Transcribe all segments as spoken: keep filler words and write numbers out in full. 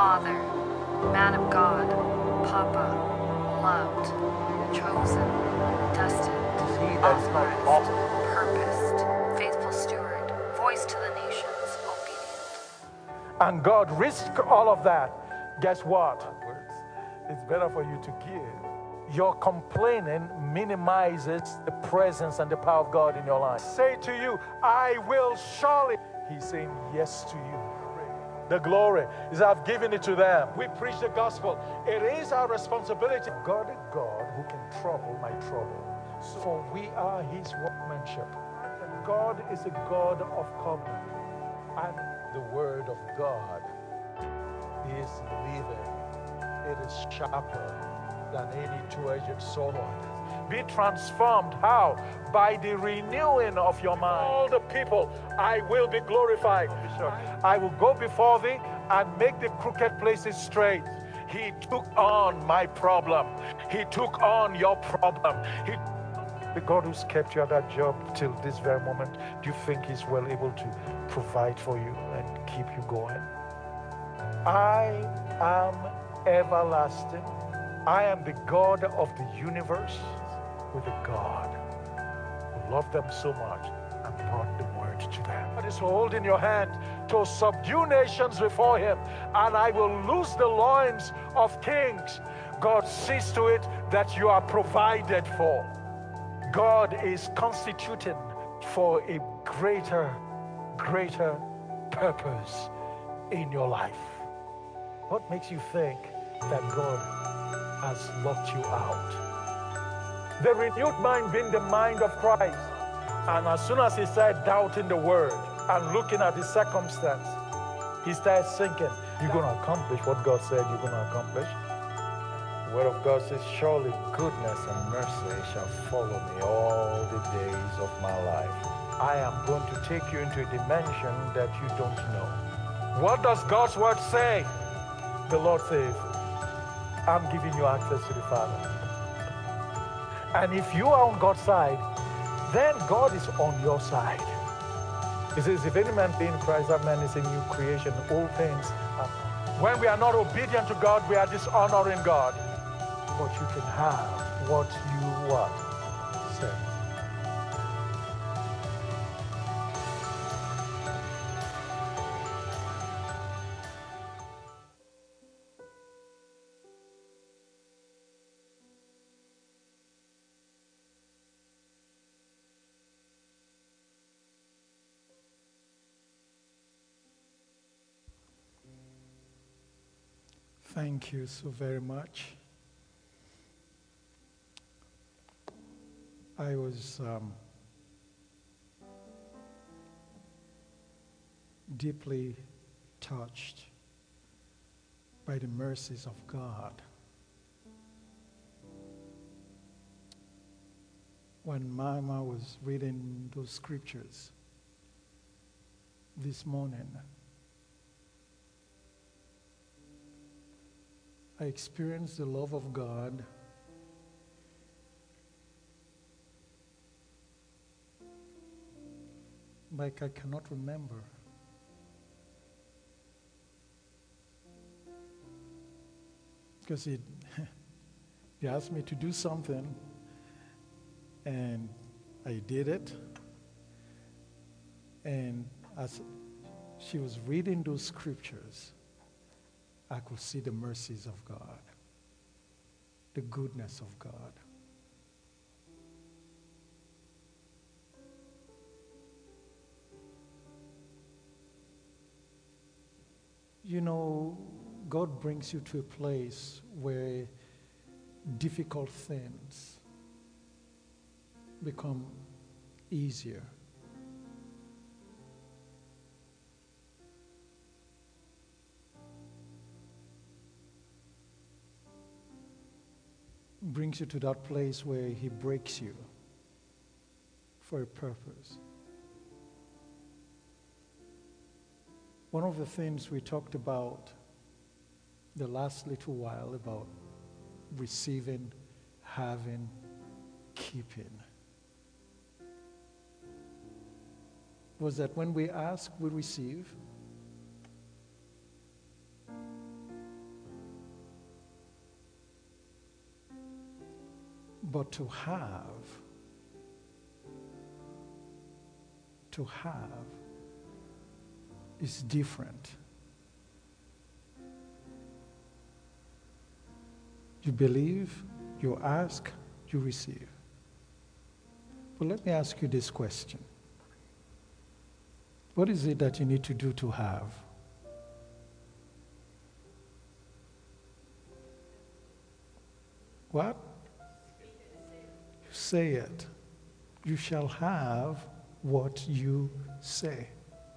Father, man of God, Papa, loved, chosen, destined, See, that's not authorized, possible. purposed, faithful steward, voice to the nations, obedient. And God risked all of that. Guess what? It's better for you to give. Your complaining minimizes the presence and the power of God in your life. Say to you, I will surely. He's saying yes to you. The glory is I've given it to them. We preach the gospel. It is our responsibility. God is God who can trouble my trouble. For we are his workmanship. God is a God of covenant. And the word of God is living. It is sharper than any two-edged sword. Be transformed. How? By the renewing of your mind. All the people, I will be glorified. I will go before thee and make the crooked places straight. He took on my problem. He took on your problem. He, the God who's kept you at that job till this very moment, do you think he's well able to provide for you and keep you going? I am everlasting. I am the God of the universe, with a God who loved them so much and brought the word to them. God is holding your hand to subdue nations before him, and I will loose the loins of kings. God sees to it that you are provided for. God is constituted for a greater, greater purpose in your life. What makes you think that God has locked you out? The renewed mind being the mind of Christ. And as soon as he started doubting the word and looking at his circumstance, he started thinking, you're going to accomplish what God said you're going to accomplish. The word of God says, surely goodness and mercy shall follow me all the days of my life. I am going to take you into a dimension that you don't know. What does God's word say? The Lord says, I'm giving you access to the Father. And if you are on God's side, then God is on your side. He says, if any man be in Christ, that man is a new creation. All things are. When we are not obedient to God, we are dishonoring God. But you can have what you what? Say. Thank you so very much. I was um, deeply touched by the mercies of God. When Mama was reading those scriptures this morning, I experienced the love of God like I cannot remember. Because he, he asked me to do something, and I did it. And as she was reading those scriptures, I could see the mercies of God, the goodness of God. You know, God brings you to a place where difficult things become easier. Brings you to that place where he breaks you for a purpose. One of the things we talked about the last little while about receiving, having, keeping was that when we ask, we receive. But to have, to have is different. You believe, you ask, you receive. But let me ask you this question. What is it that you need to do to have? What? You say it. You shall have what you say.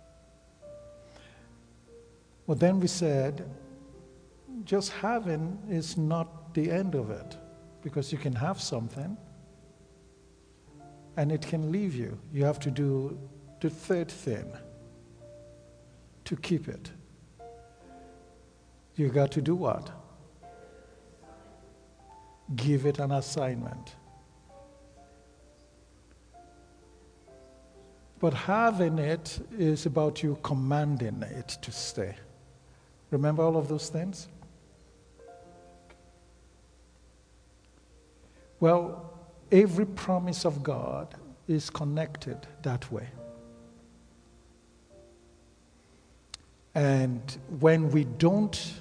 Well, then we said, just having is not the end of it, because you can have something and it can leave you. You have to do the third thing to keep it. You got to do what? Give it an assignment. But having it is about you commanding it to stay. Remember all of those things? Well, every promise of God is connected that way. And when we don't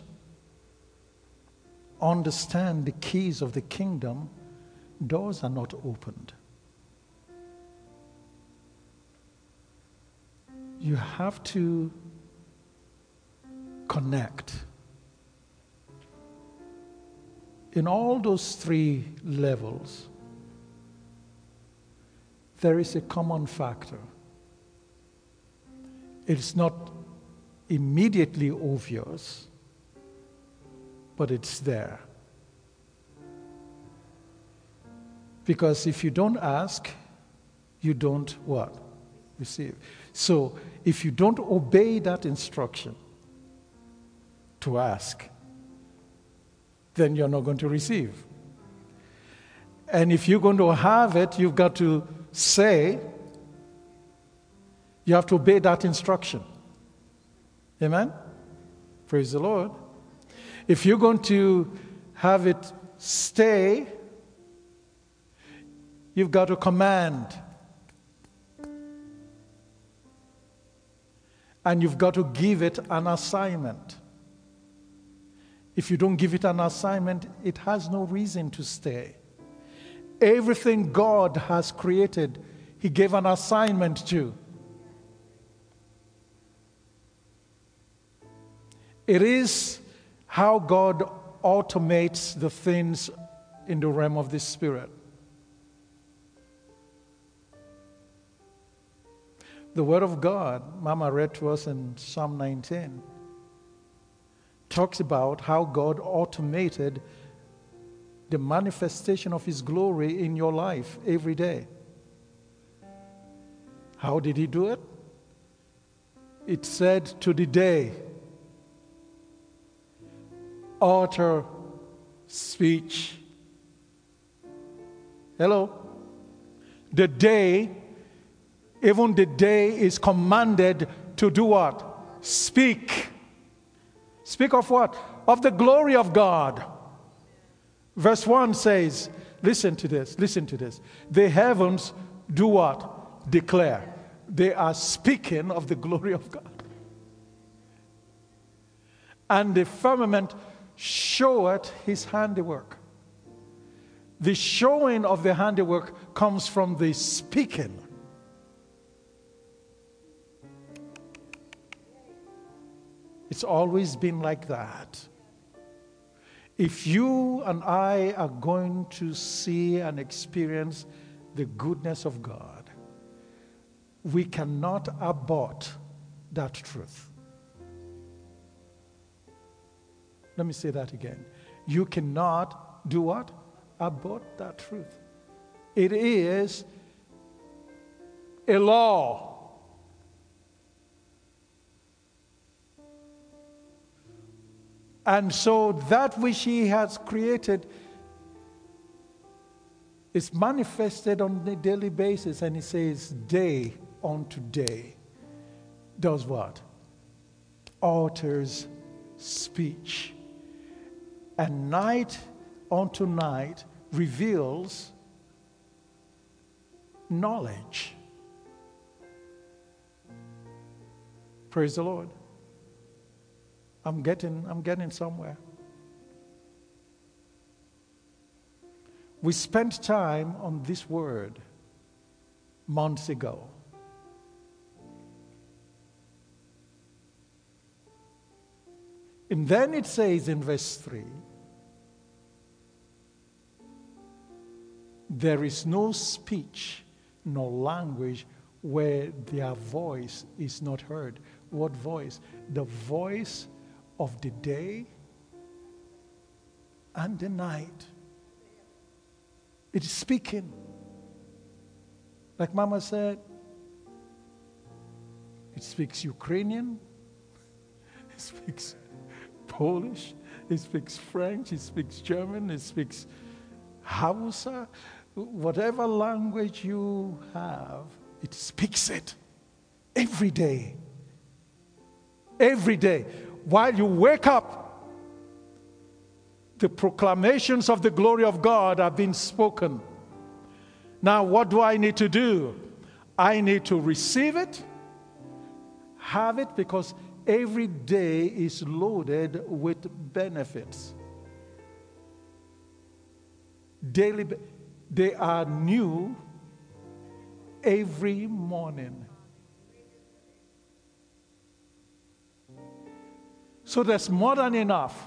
understand the keys of the kingdom, doors are not opened. You have to connect. In all those three levels, there is a common factor. It's not immediately obvious, but it's there. Because if you don't ask, you don't what? Receive. So if you don't obey that instruction to ask, then you're not going to receive. And if you're going to have it, you've got to say, you have to obey that instruction. Amen? Praise the Lord. If you're going to have it stay, you've got to command. And you've got to give it an assignment. If you don't give it an assignment, it has no reason to stay. Everything God has created, He gave an assignment to. It is how God automates the things in the realm of the Spirit. The Word of God, Mama read to us in Psalm nineteen, talks about how God automated the manifestation of His glory in your life every day. How did He do it? It said to the day, utter speech. Hello? The day, even the day is commanded to do what? Speak. Speak of what? Of the glory of God. Verse one says, listen to this, listen to this. The heavens do what? Declare. They are speaking of the glory of God. And the firmament showeth His handiwork. The showing of the handiwork comes from the speaking. It's always been like that. If you and I are going to see and experience the goodness of God, we cannot abort that truth. Let me say that again. You cannot do what? Abort that truth. It is a law. And so that which He has created is manifested on a daily basis. And He says, day unto day does what? Alters speech. And night unto night reveals knowledge. Praise the Lord. I'm getting, I'm getting somewhere. We spent time on this word months ago. And then it says in verse three, there is no speech nor language where their voice is not heard. What voice? The voice of the day and the night. It is speaking. Like Mama said, it speaks Ukrainian, it speaks Polish, it speaks French, it speaks German, it speaks Hausa. Whatever language you have, it speaks it every day. Every day. While you wake up, the proclamations of the glory of God have been spoken. Now, what do I need to do? I need to receive it, have it, because every day is loaded with benefits. Daily, they are new every morning. So there's more than enough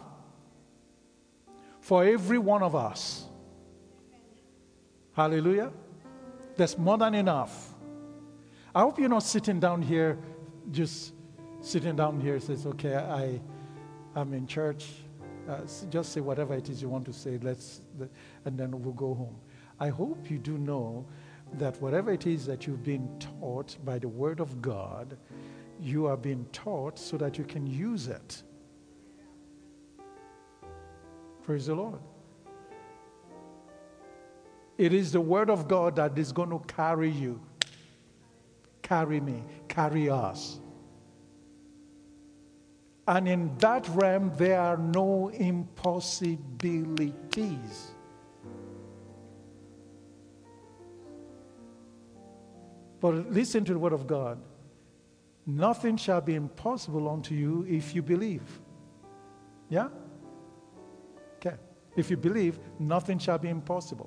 for every one of us. Hallelujah. There's more than enough. I hope you're not sitting down here, just sitting down here says, okay, I, I'm in church. Uh, just say whatever it is you want to say, let's, and then we'll go home. I hope you do know that whatever it is that you've been taught by the Word of God, you are being taught so that you can use it. Praise the Lord. It is the Word of God that is going to carry you, carry me, carry us. And in that realm, there are no impossibilities. But listen to the Word of God. Nothing shall be impossible unto you if you believe. Yeah? Okay. If you believe, nothing shall be impossible.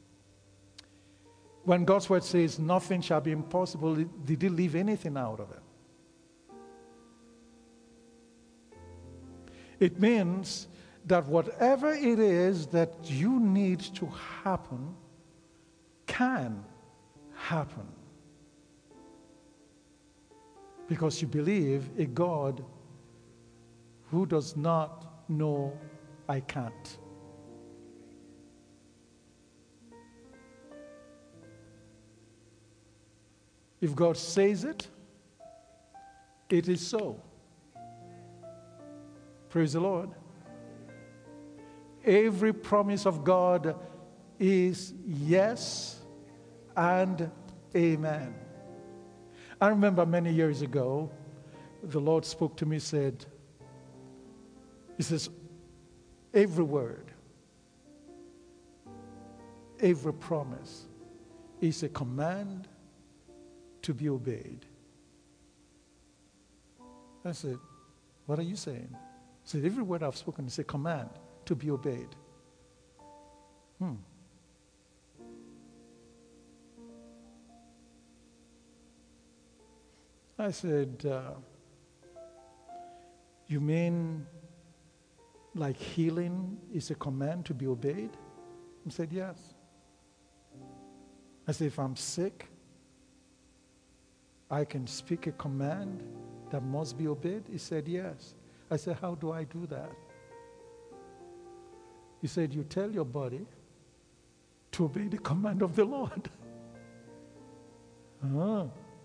When God's Word says nothing shall be impossible, did He leave anything out of it? It means that whatever it is that you need to happen can happen. Because you believe a God who does not know I can't. If God says it, it is so. Praise the Lord. Every promise of God is yes and amen. I remember many years ago, the Lord spoke to me, said, He says, every word, every promise is a command to be obeyed. I said, what are you saying? He said, every word I've spoken is a command to be obeyed. Hmm. I said, uh, you mean like healing is a command to be obeyed? He said, yes. I said, if I'm sick, I can speak a command that must be obeyed? He said, yes. I said, how do I do that? He said, you tell your body to obey the command of the Lord. uh-huh.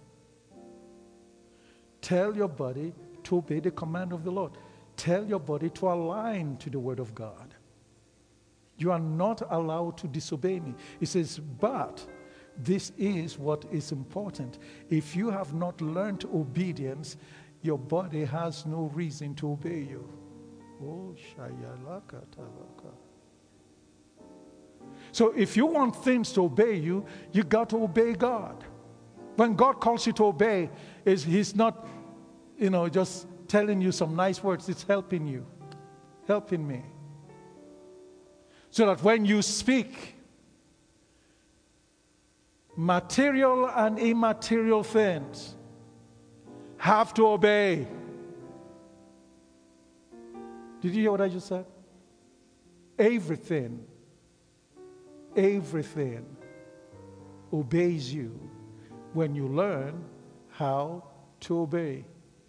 Tell your body to obey the command of the Lord. Tell your body to align to the Word of God. You are not allowed to disobey me. He says, but this is what is important. If you have not learned obedience, your body has no reason to obey you. Oh, Shayalaka Talaka. So if you want things to obey you, you got to obey God. When God calls you to obey, is He's not, you know, just telling you some nice words. It's helping you, helping me. So that when you speak, material and immaterial things have to obey. Did you hear what I just said? Everything, everything obeys you when you learn how to obey.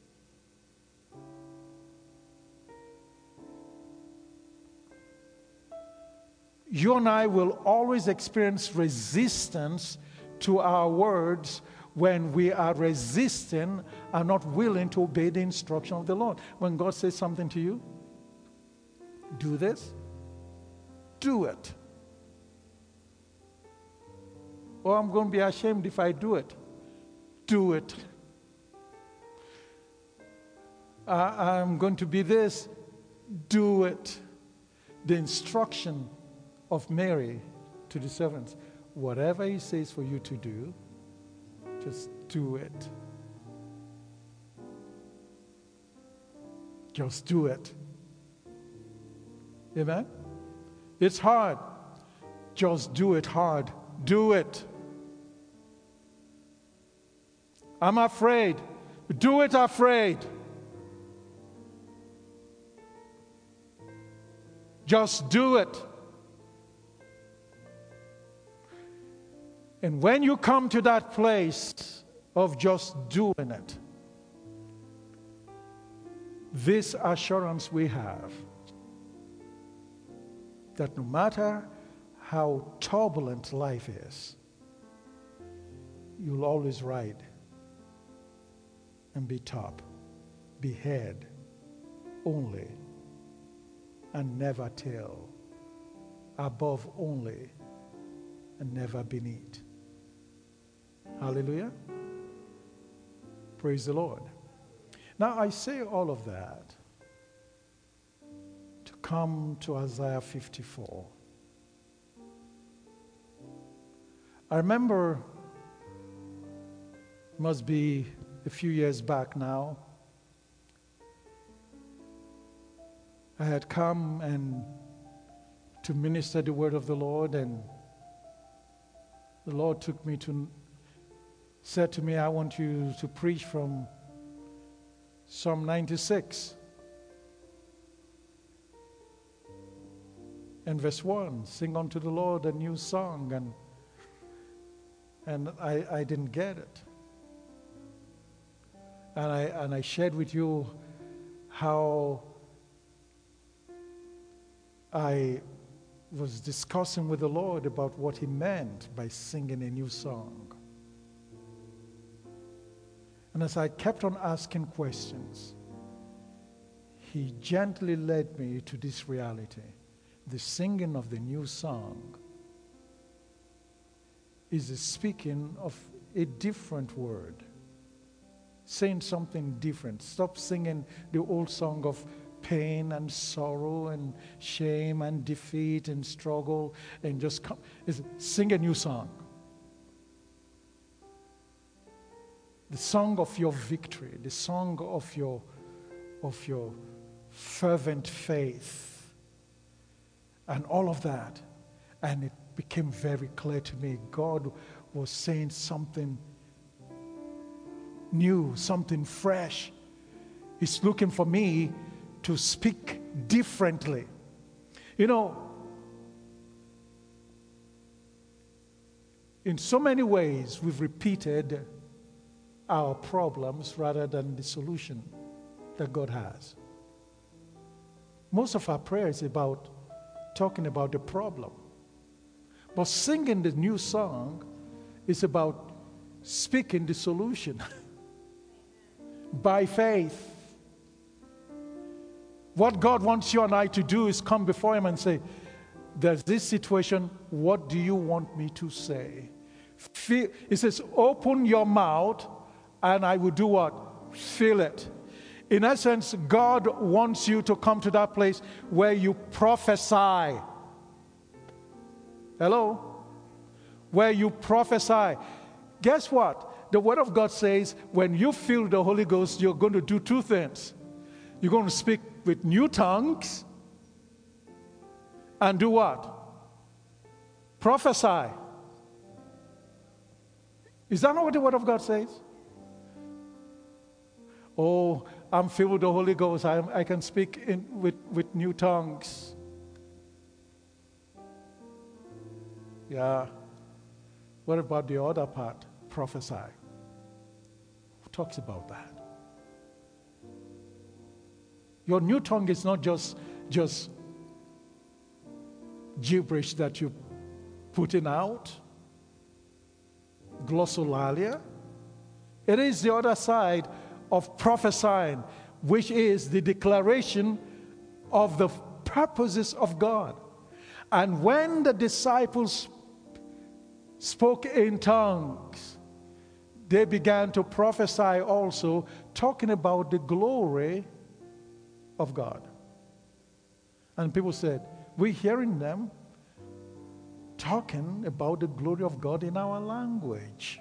You and I will always experience resistance to our words when we are resisting and not willing to obey the instruction of the Lord. When God says something to you, do this, do it. Or I'm going to be ashamed if I do it. Do it. Uh, I'm going to be this. Do it. The instruction of Mary to the servants, whatever He says for you to do, just do it. Just do it. Amen? It's hard. Just do it hard. Do it. I'm afraid. Do it afraid. Just do it. And when you come to that place of just doing it, this assurance we have that no matter how turbulent life is, you'll always ride and be top, be head only, and never tail, above only, and never beneath. Hallelujah. Praise the Lord. Now I say all of that to come to Isaiah fifty-four. I remember, must be a few years back now, I had come and to minister the word of the Lord, and the Lord took me to, said to me, I want you to preach from Psalm ninety-six. And verse one, sing unto the Lord a new song, and and I, I didn't get it. And I and I shared with you how I was discussing with the Lord about what He meant by singing a new song. And as I kept on asking questions, He gently led me to this reality. The singing of the new song is the speaking of a different word, saying something different. Stop singing the old song of pain and sorrow and shame and defeat and struggle, and just come, sing a new song. The song of your victory, the song of your, of your fervent faith, and all of that. And it became very clear to me, God was saying something new, something fresh. He's looking for me to speak differently. You know, in so many ways, we've repeated our problems rather than the solution that God has. Most of our prayer is about talking about the problem. But singing the new song is about speaking the solution by faith. What God wants you and I to do is come before Him and say, there's this situation, what do you want me to say? Feel, He says, open your mouth and I will do what? Fill it. In essence, God wants you to come to that place where you prophesy. Hello? Where you prophesy. Guess what? The Word of God says when you feel the Holy Ghost, you're going to do two things. You're going to speak with new tongues and do what? Prophesy. Is that not what the Word of God says? Oh, I'm filled with the Holy Ghost. I, I can speak in, with, with new tongues. Yeah. What about the other part? Prophesy. Who talks about that? Your new tongue is not just, just gibberish that you're putting out, glossolalia. It is the other side of prophesying, which is the declaration of the purposes of God. And when the disciples spoke in tongues, they began to prophesy also, talking about the glory of God. And people said, we're hearing them talking about the glory of God in our language.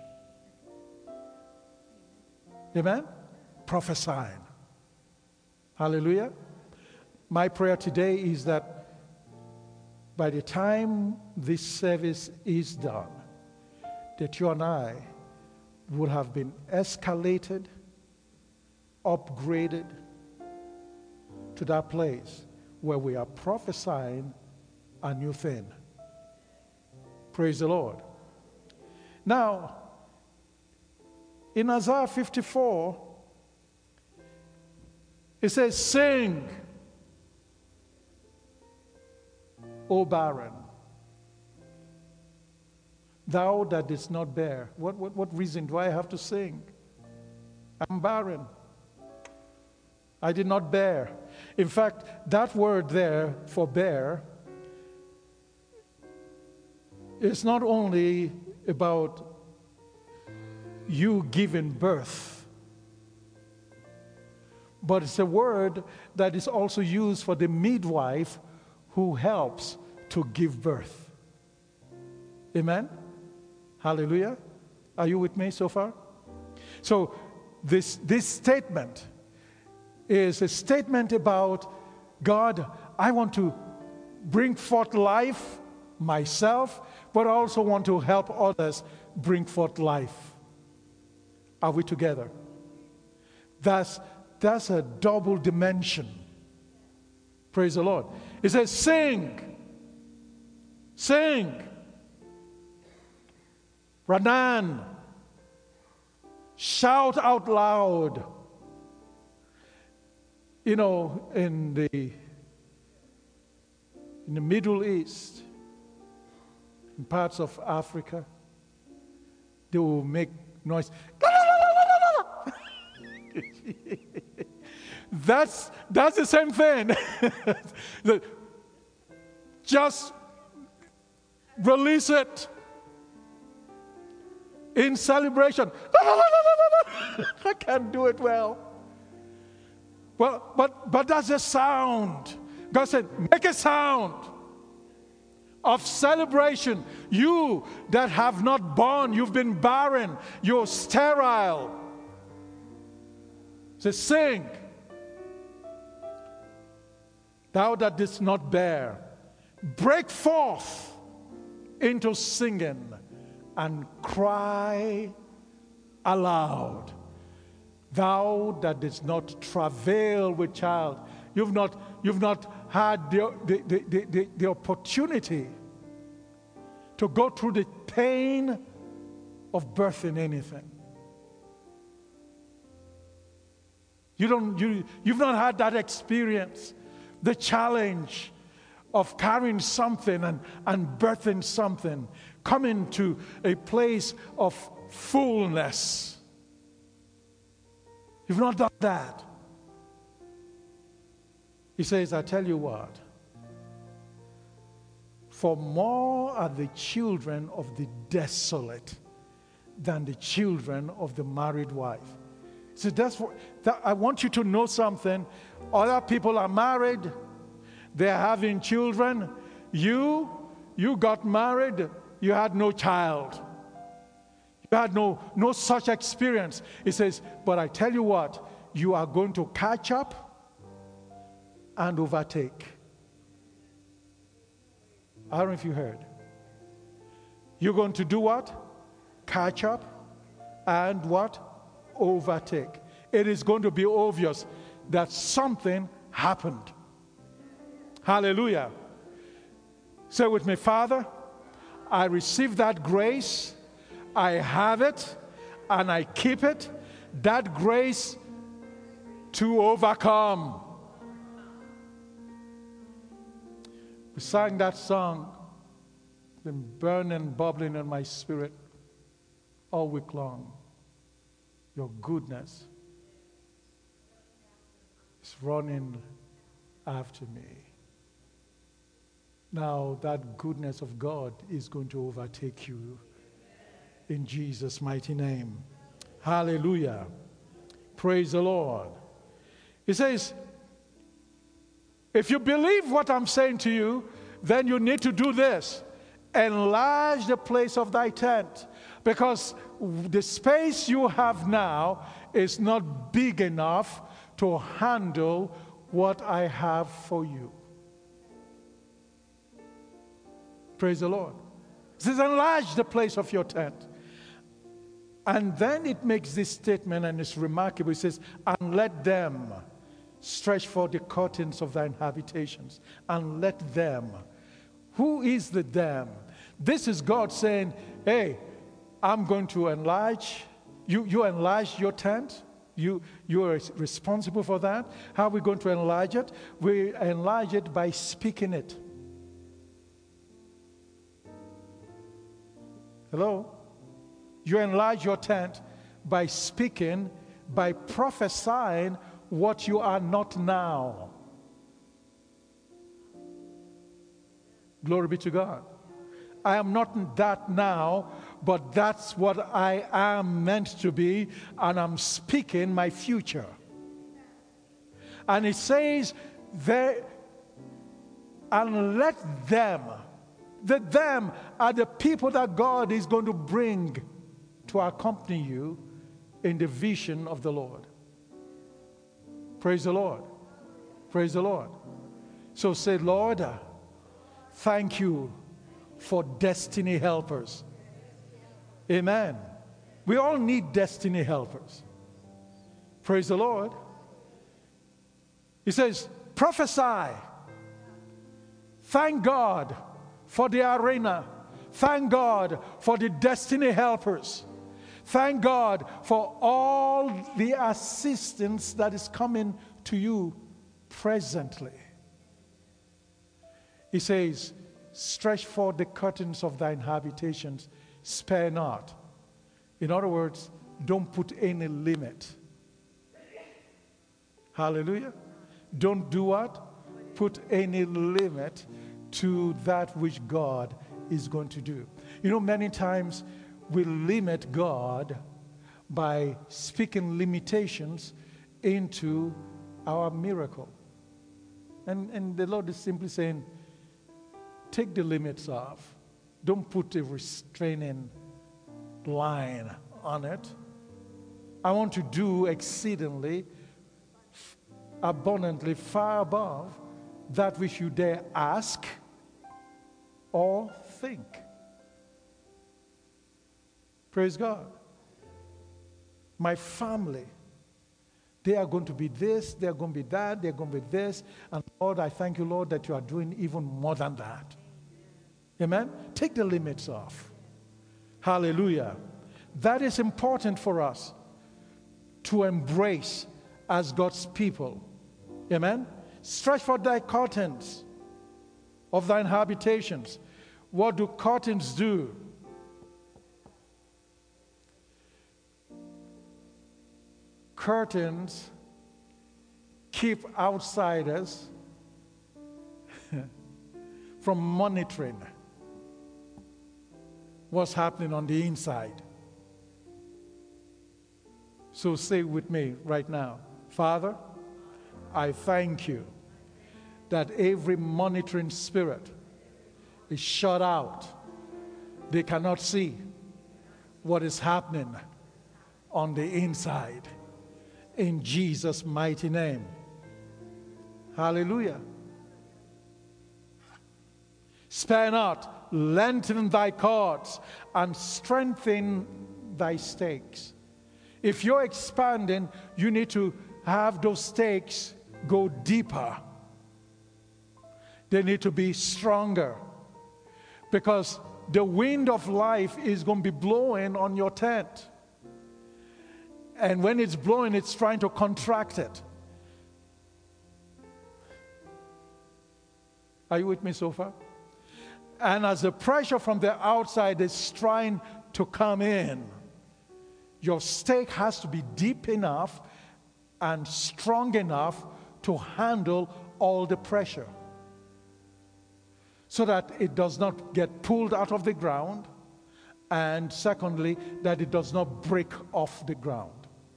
Amen? Prophesying. Hallelujah. My prayer today is that by the time this service is done, that you and I would have been escalated, upgraded to that place where we are prophesying a new thing. Praise the Lord. Now, in Isaiah fifty-four, it says, sing, O barren, thou that didst not bear. What, what, what reason do I have to sing? I'm barren. I did not bear. In fact, that word there for bear is not only about you giving birth, but it's a word that is also used for the midwife who helps to give birth. Amen? Hallelujah. Are you with me so far? So this, this statement is a statement about God, I want to bring forth life myself, but I also want to help others bring forth life. Are we together? That's, that's a double dimension. Praise the Lord. It says, sing. Sing. Ranan. Shout out loud. You know, in the in the Middle East, in parts of Africa, they will make noise. that's that's the same thing. Just release it in celebration. I can't do it well. Well, but but that's a sound. God said, make a sound of celebration. You that have not born, you've been barren, you're sterile. Say, sing. Thou that didst not bear, break forth into singing and cry aloud. Thou that didst not travail with child, you've not, you've not had the, the, the, the, the opportunity to go through the pain of birthing anything. You don't, you, you've not had that experience, the challenge of carrying something and, and birthing something, coming to a place of fullness. You've not done that. He says, I tell you what, for more are the children of the desolate than the children of the married wife. So that's what, that, I want you to know something. Other people are married, they're having children. You, you got married, you had no child. You had no, no such experience. He says, but I tell you what, you are going to catch up and overtake. I don't know if you heard. You're going to do what? Catch up and what? Overtake. It is going to be obvious that something happened. Hallelujah. Say with me, Father, I receive that grace. I have it and I keep it. That grace to overcome. We sang that song, been burning, bubbling in my spirit all week long. Your goodness is running after me. Now that goodness of God is going to overtake you in Jesus' mighty name. Hallelujah. Praise the Lord. He says, if you believe what I'm saying to you, then you need to do this. Enlarge the place of thy tent, because the space you have now is not big enough to handle what I have for you. Praise the Lord. It says, enlarge the place of your tent. And then it makes this statement, and it's remarkable. It says, and let them stretch forth the curtains of thine habitations, and let them. Who is the them? This is God saying, hey, I'm going to enlarge. You, you enlarge your tent. You, you are responsible for that. How are we going to enlarge it? We enlarge it by speaking it. Hello? You enlarge your tent by speaking, by prophesying what you are not now. Glory be to God. I am not that now, but that's what I am meant to be, and I'm speaking my future. And it says, there, and let them, the them are the people that God is going to bring to accompany you in the vision of the Lord. Praise the Lord. Praise the Lord. So say, Lord, thank you for destiny helpers. Amen. We all need destiny helpers. Praise the Lord. He says, prophesy. Thank God for the arena. Thank God for the destiny helpers. Thank God for all the assistance that is coming to you presently. He says, stretch forth the curtains of thine habitations, spare not. In other words, don't put any limit. Hallelujah. Don't do what? Put any limit to that which God is going to do. You know, many times we limit God by speaking limitations into our miracle. And, and the Lord is simply saying, take the limits off. Don't put a restraining line on it. I want to do exceedingly, abundantly, far above that which you dare ask or think. Praise God. My family, they are going to be this, they are going to be that, they are going to be this. And Lord, I thank you, Lord, that you are doing even more than that. Amen? Take the limits off. Hallelujah. That is important for us to embrace as God's people. Amen? Stretch forth thy curtains of thine habitations. What do curtains do? Curtains keep outsiders from monitoring what's happening on the inside. So say with me right now, Father, I thank you that every monitoring spirit is shut out. They cannot see what is happening on the inside. In Jesus' mighty name. Hallelujah. Spare not, lengthen thy cords, and strengthen thy stakes. If you're expanding, you need to have those stakes go deeper. They need to be stronger. Because the wind of life is going to be blowing on your tent. And when it's blowing, it's trying to contract it. Are you with me so far? And as the pressure from the outside is trying to come in, your stake has to be deep enough and strong enough to handle all the pressure, so that it does not get pulled out of the ground, and secondly, that it does not break off the ground.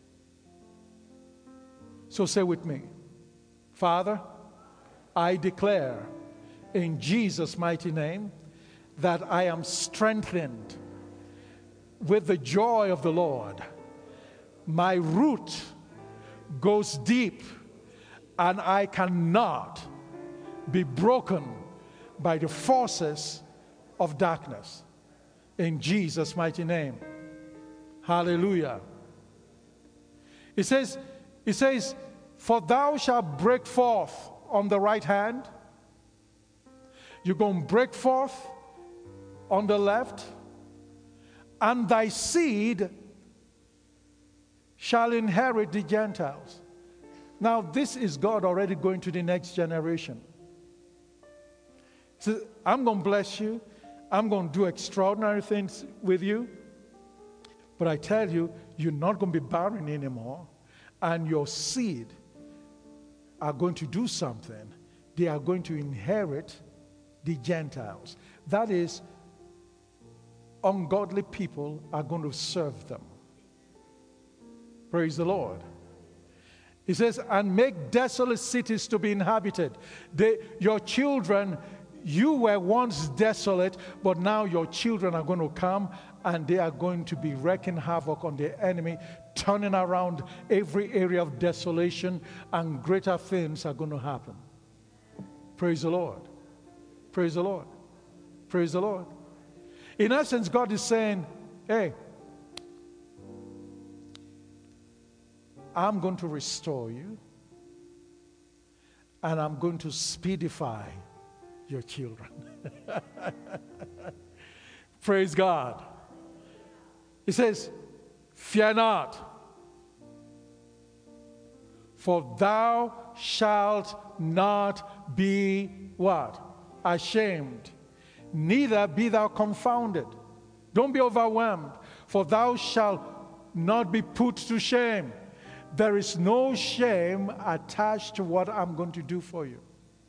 So say with me, Father, I declare in Jesus' mighty name that I am strengthened with the joy of the Lord. My root goes deep, and I cannot be broken by the forces of darkness. In Jesus' mighty name. Hallelujah. It says, it says, for thou shalt break forth on the right hand. You're going to break forth on the left, and thy seed shall inherit the Gentiles. Now, this is God already going to the next generation. So I'm going to bless you. I'm going to do extraordinary things with you. But I tell you, you're not going to be barren anymore. And your seed are going to do something. They are going to inherit the Gentiles. That is, ungodly people are going to serve them. Praise the Lord. He says, and make desolate cities to be inhabited. They, your children, you were once desolate, but now your children are going to come and they are going to be wreaking havoc on the enemy, turning around every area of desolation, and greater things are going to happen. Praise the Lord. Praise the Lord. Praise the Lord. In essence, God is saying, hey, I'm going to restore you, and I'm going to speedify your children. Praise God. He says, fear not, for thou shalt not be what? Ashamed, neither be thou confounded. Don't be overwhelmed, for thou shalt not be put to shame. There is no shame attached to what I'm going to do for you.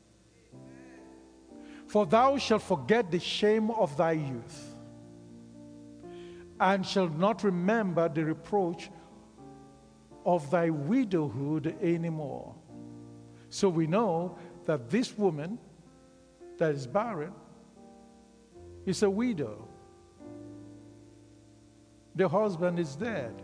For thou shalt forget the shame of thy youth, and shalt not remember the reproach of thy widowhood anymore. So we know that this woman that is barren is a widow. The husband is dead.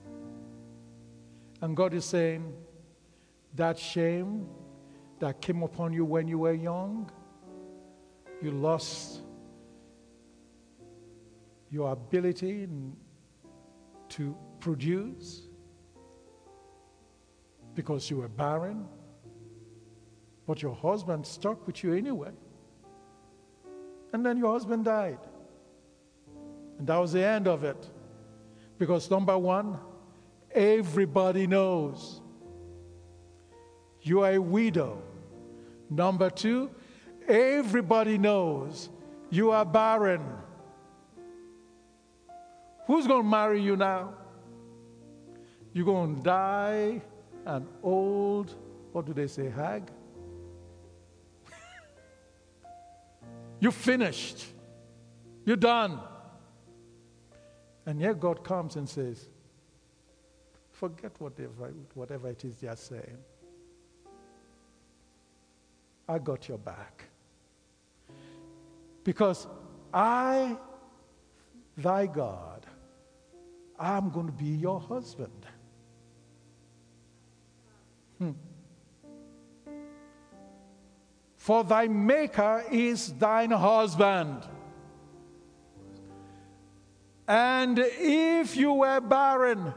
And God is saying, that shame that came upon you when you were young, you lost your ability to produce because you were barren, but your husband stuck with you anyway. And then your husband died. And that was the end of it. Because number one, everybody knows you are a widow. Number two, everybody knows you are barren. Who's going to marry you now? You're going to die an old, what do they say, hag? You're finished. You're done. And yet God comes and says, forget whatever, whatever it is they are saying. I got your back. Because I, thy God, I'm going to be your husband. Hmm. For thy maker is thine husband. And if you were barren,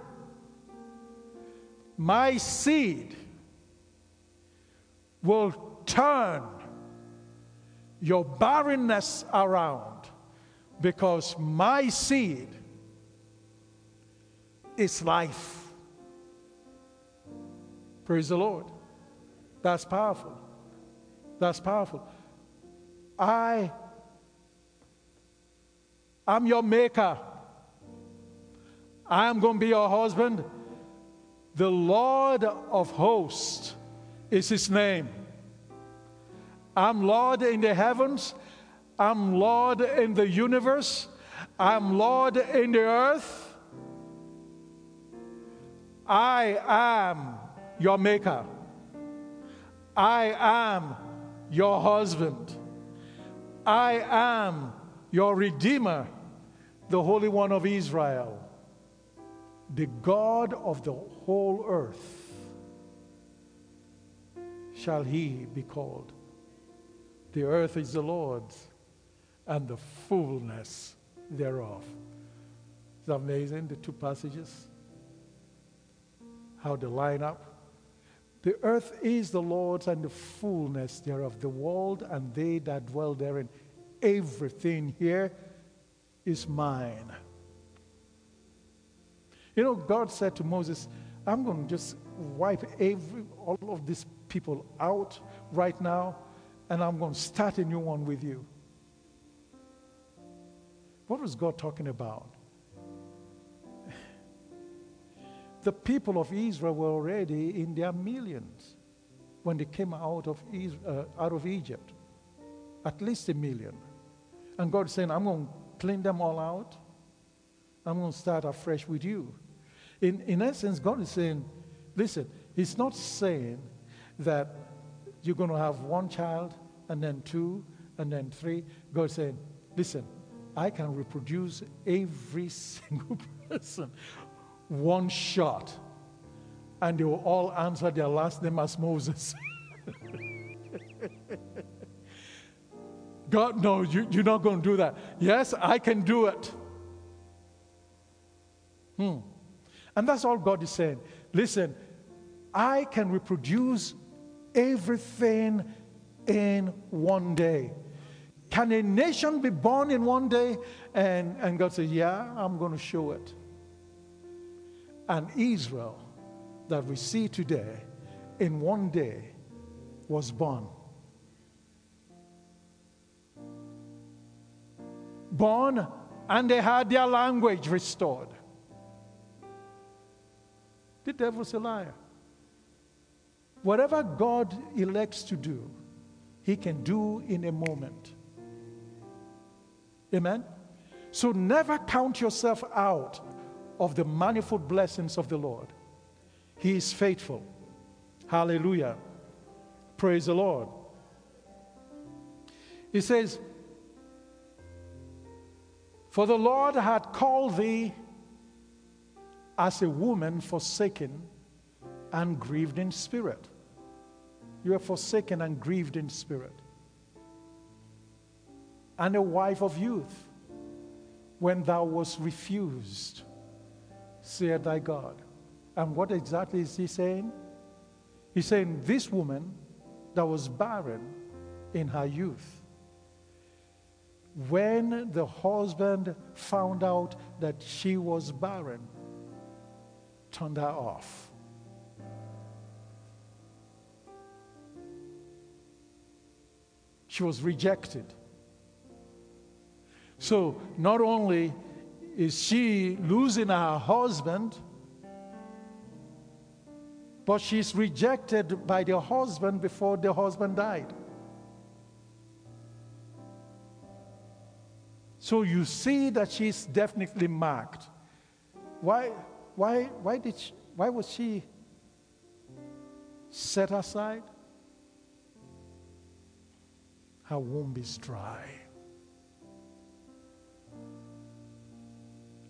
my seed will turn your barrenness around, because my seed is life. Praise the Lord. That's powerful. That's powerful. I am your maker. I am going to be your husband. The Lord of hosts is his name. I'm Lord in the heavens. I'm Lord in the universe. I'm Lord in the earth. I am your maker. I am your husband. I am your Redeemer, the Holy One of Israel, the God of the whole earth. Shall he be called. The earth is the Lord's, and the fullness thereof. It's amazing, the two passages, how they line up. The earth is the Lord's, and the fullness thereof, the world and they that dwell therein. Everything here is mine. You know, God said to Moses, I'm going to just wipe every all of these people out right now, and I'm going to start a new one with you. What was God talking about? The people of Israel were already in their millions when they came out of, uh, out of Egypt. At least a million. And God is saying, I'm going to clean them all out. I'm going to start afresh with you. In, in essence, God is saying, listen, he's not saying that you're going to have one child and then two and then three. God is saying, listen, I can reproduce every single person one shot, and they will all answer their last name as Moses. God, no, you, you're not going to do that. Yes, I can do it. Hmm. And that's all God is saying. Listen, I can reproduce everything in one day. Can a nation be born in one day? And, and God says, yeah, I'm going to show it. And Israel that we see today in one day was born. Born, and they had their language restored. The devil's a liar. Whatever God elects to do, he can do in a moment. Amen? So never count yourself out of the manifold blessings of the Lord. He is faithful. Hallelujah. Praise the Lord. He says, for the Lord had called thee as a woman forsaken and grieved in spirit. You are forsaken and grieved in spirit. And a wife of youth, when thou wast refused, saith thy God. And what exactly is he saying? He's saying this woman that was barren in her youth, when the husband found out that she was barren, turned her off. She was rejected. So not only is she losing her husband, but she's rejected by the husband before the husband died. So you see that she's definitely marked. Why, why, why did she, why was she set aside? Her womb is dry.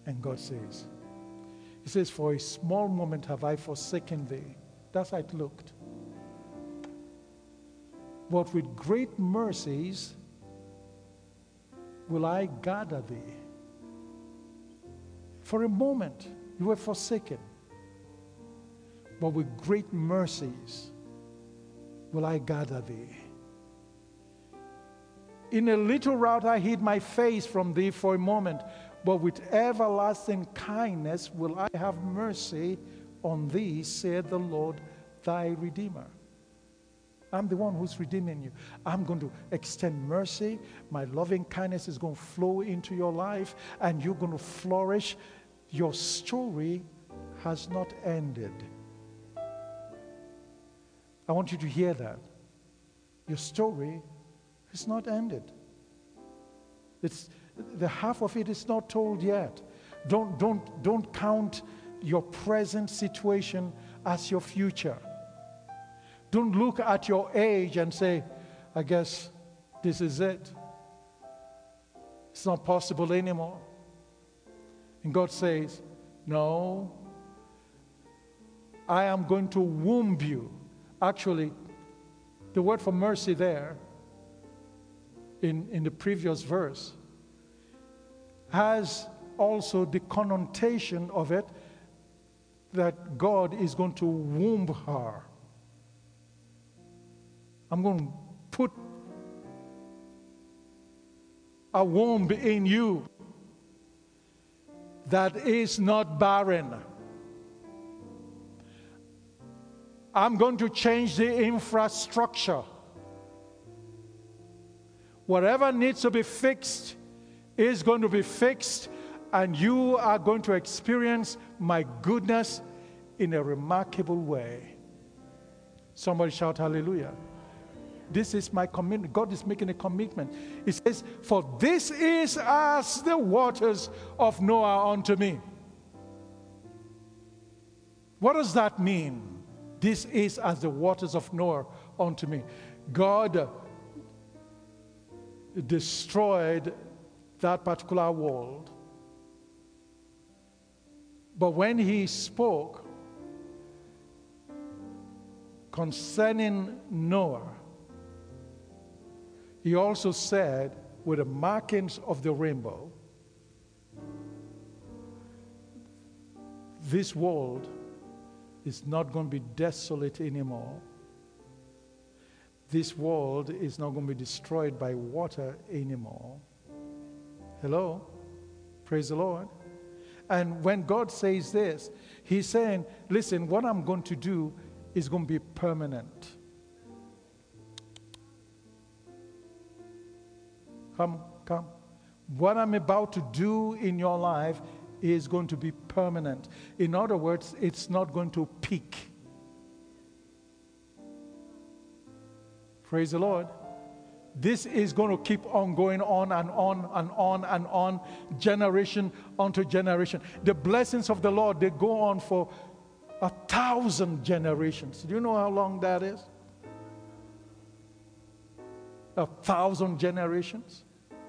And God says, He says, for a small moment have I forsaken thee. That's how it looked. But with great mercies will I gather thee. For a moment you were forsaken, but with great mercies will I gather thee. In a little route I hid my face from thee for a moment, but with everlasting kindness will I have mercy on thee, saith the Lord thy Redeemer. I'm the one who's redeeming you. I'm going to extend mercy. My loving kindness is going to flow into your life, and you're going to flourish. Your story has not ended. I want you to hear that. Your story is not ended. It's the half of it is not told yet. Don't, don't, don't count your present situation as your future. Don't look at your age and say, I guess this is it. It's not possible anymore. And God says, no, I am going to womb you. Actually, the word for mercy there in, in the previous verse has also the connotation of it that God is going to womb her. I'm going to put a womb in you that is not barren. I'm going to change the infrastructure. Whatever needs to be fixed is going to be fixed, and you are going to experience my goodness in a remarkable way. Somebody shout hallelujah. This is my commitment. God is making a commitment. He says, for this is as the waters of Noah unto me. What does that mean? This is as the waters of Noah unto me. God destroyed that particular world. But when he spoke concerning Noah, he also said, with the markings of the rainbow, this world is not going to be desolate anymore. This world is not going to be destroyed by water anymore. Hello? Praise the Lord. And when God says this, he's saying, listen, what I'm going to do is going to be permanent. Come, come. What I'm about to do in your life is going to be permanent. In other words, it's not going to peak. Praise the Lord. This is going to keep on going on and on and on and on, generation unto generation. The blessings of the Lord, they go on for a thousand generations. Do you know how long that is? A thousand generations.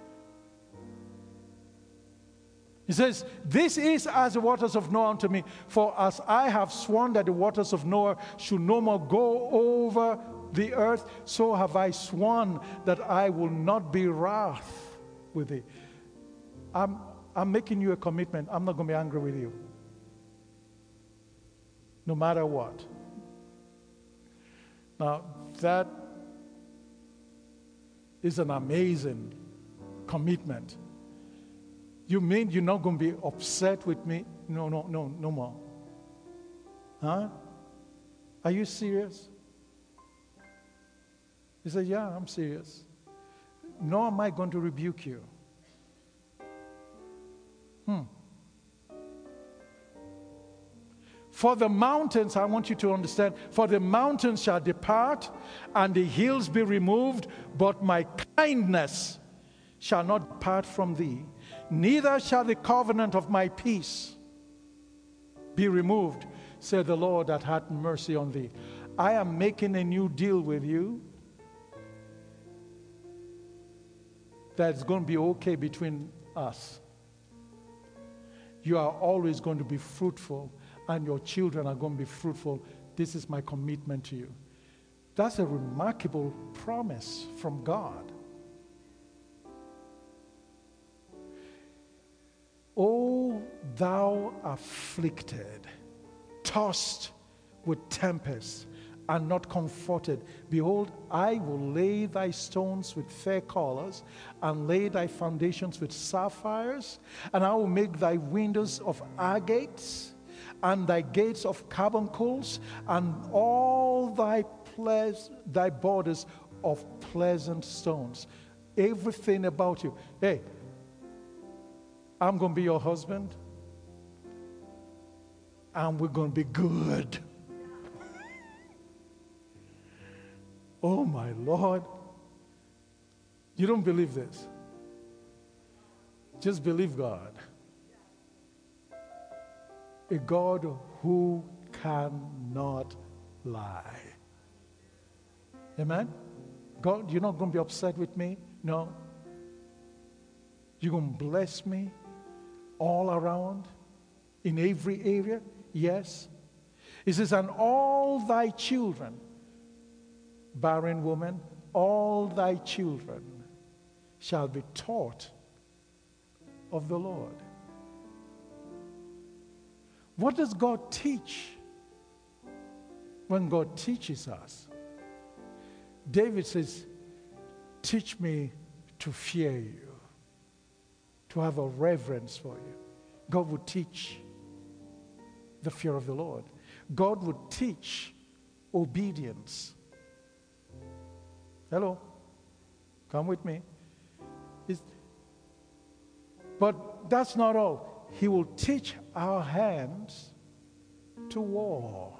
He says, this is as the waters of Noah unto me, for as I have sworn that the waters of Noah should no more go over the earth, so have I sworn that I will not be wrath with thee. I'm, I'm making you a commitment. I'm not going to be angry with you. No matter what. Now, that is an amazing commitment. You mean you're not going to be upset with me? No, no, no, no more. Huh? Are you serious? He said, yeah, I'm serious. Nor am I going to rebuke you. Hmm. For the mountains, I want you to understand, for the mountains shall depart and the hills be removed, but my kindness shall not depart from thee, neither shall the covenant of my peace be removed, said the Lord that had mercy on thee. I am making a new deal with you that's going to be okay between us. You are always going to be fruitful, and your children are going to be fruitful. This is my commitment to you. That's a remarkable promise from God. O thou afflicted, tossed with tempest, and not comforted, behold, I will lay thy stones with fair colors, and lay thy foundations with sapphires, and I will make thy windows of agates, and thy gates of carbuncles, and all thy ple- thy borders of pleasant stones. Everything about you. Hey, I'm going to be your husband, and we're going to be good. Oh my Lord. You don't believe this? Just believe God. A God who cannot lie. Amen? God, you're not going to be upset with me? No. You're going to bless me all around, in every area? Yes. He says, and all thy children, barren woman, all thy children shall be taught of the Lord. What does God teach when God teaches us? David says, teach me to fear you, to have a reverence for you. God would teach the fear of the Lord. God would teach obedience. Hello? Come with me. It's, but that's not all. He will teach our hands to war.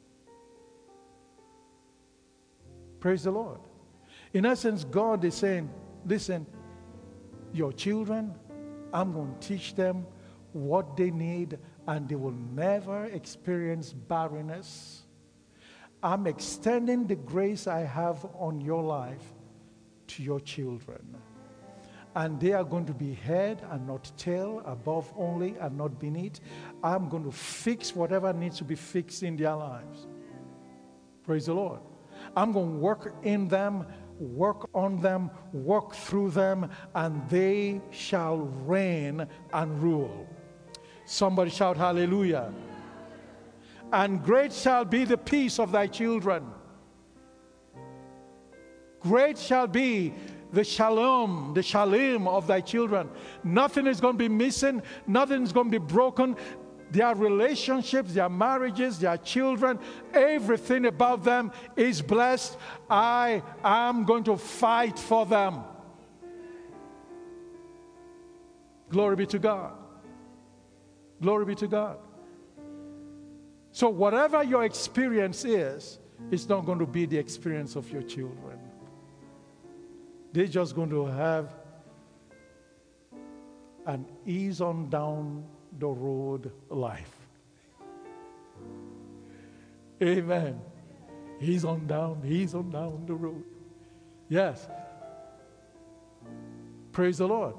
Praise the Lord. In essence, God is saying, listen, your children, I'm going to teach them what they need, and they will never experience barrenness. I'm extending the grace I have on your life to your children. And they are going to be head and not tail, above only and not beneath. I'm going to fix whatever needs to be fixed in their lives. Praise the Lord. I'm going to work in them, work on them, work through them, and they shall reign and rule. Somebody shout hallelujah. And great shall be the peace of thy children. Great shall be the shalom, the shalom of thy children. Nothing is going to be missing. Nothing is going to be broken. Their relationships, their marriages, their children, everything about them is blessed. I am going to fight for them. Glory be to God. Glory be to God. So whatever your experience is, it's not going to be the experience of your children. They're just going to have an ease on down the road life. Amen. He's on down, he's on down the road. Yes. Praise the Lord.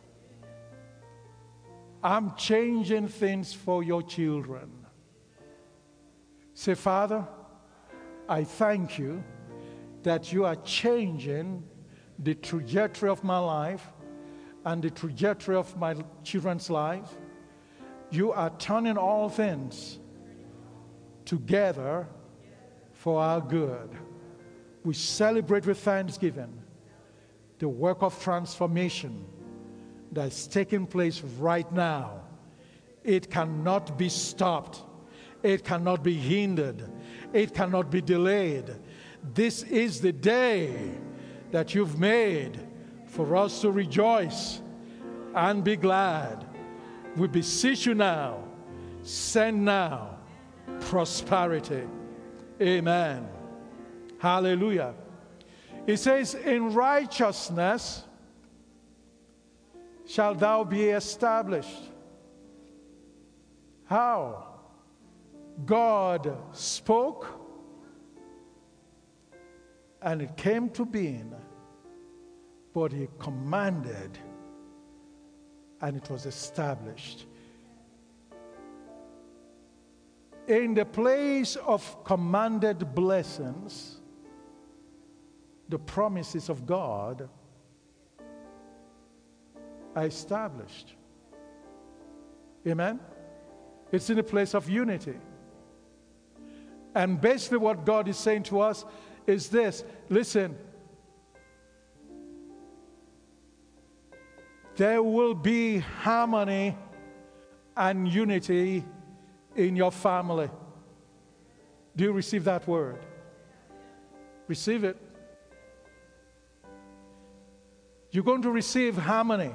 I'm changing things for your children. Say, Father, I thank you that you are changing the trajectory of my life and the trajectory of my children's life. You are turning all things together for our good. We celebrate with thanksgiving the work of transformation that's taking place right now. It cannot be stopped. It cannot be hindered. It cannot be delayed. This is the day that you've made for us to rejoice and be glad. We beseech you now, send now prosperity. Amen. Hallelujah. It says, in righteousness shalt thou be established. How? God spoke, and it came to being, but he commanded, and it was established. in the place of commanded blessings, the promises of God are established. Amen? It's in a place of unity. And basically what God is saying to us is this. Listen, there will be harmony and unity in your family. Do you receive that word? Receive it. You're going to receive harmony.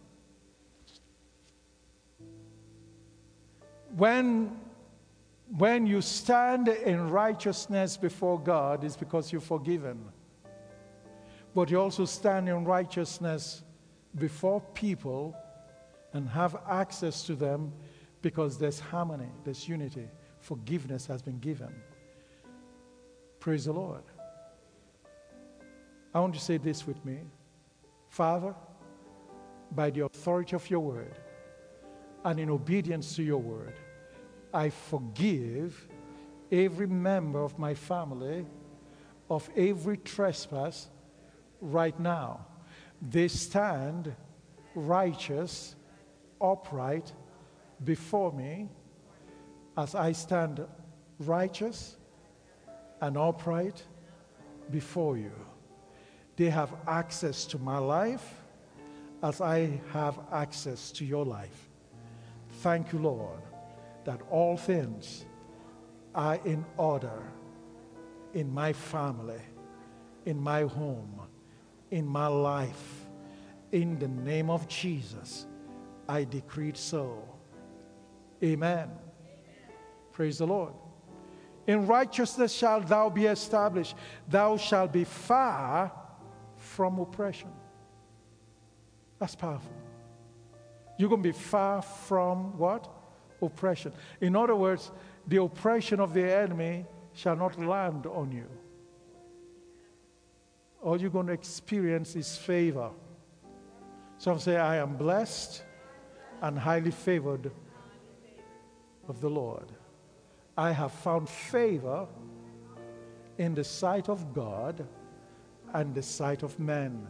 When, when you stand in righteousness before God, it's because you're forgiven. But you also stand in righteousness before people and have access to them because there's harmony, there's unity. Forgiveness has been given. Praise the Lord. I want you to say this with me. Father, by the authority of your word and in obedience to your word, I forgive every member of my family of every trespass right now. They stand righteous, upright before me as I stand righteous and upright before you. They have access to my life as I have access to your life. Thank you, Lord, that all things are in order in my family, in my home, in my life. In the name of Jesus, I decree it so. Amen. Amen. Praise the Lord. In righteousness shalt thou be established. Thou shalt be far from oppression. That's powerful. You're going to be far from what? Oppression. In other words, the oppression of the enemy shall not land on you. All you're going to experience is favor. Some say, I am blessed and highly favored of the Lord. I have found favor in the sight of God and the sight of men.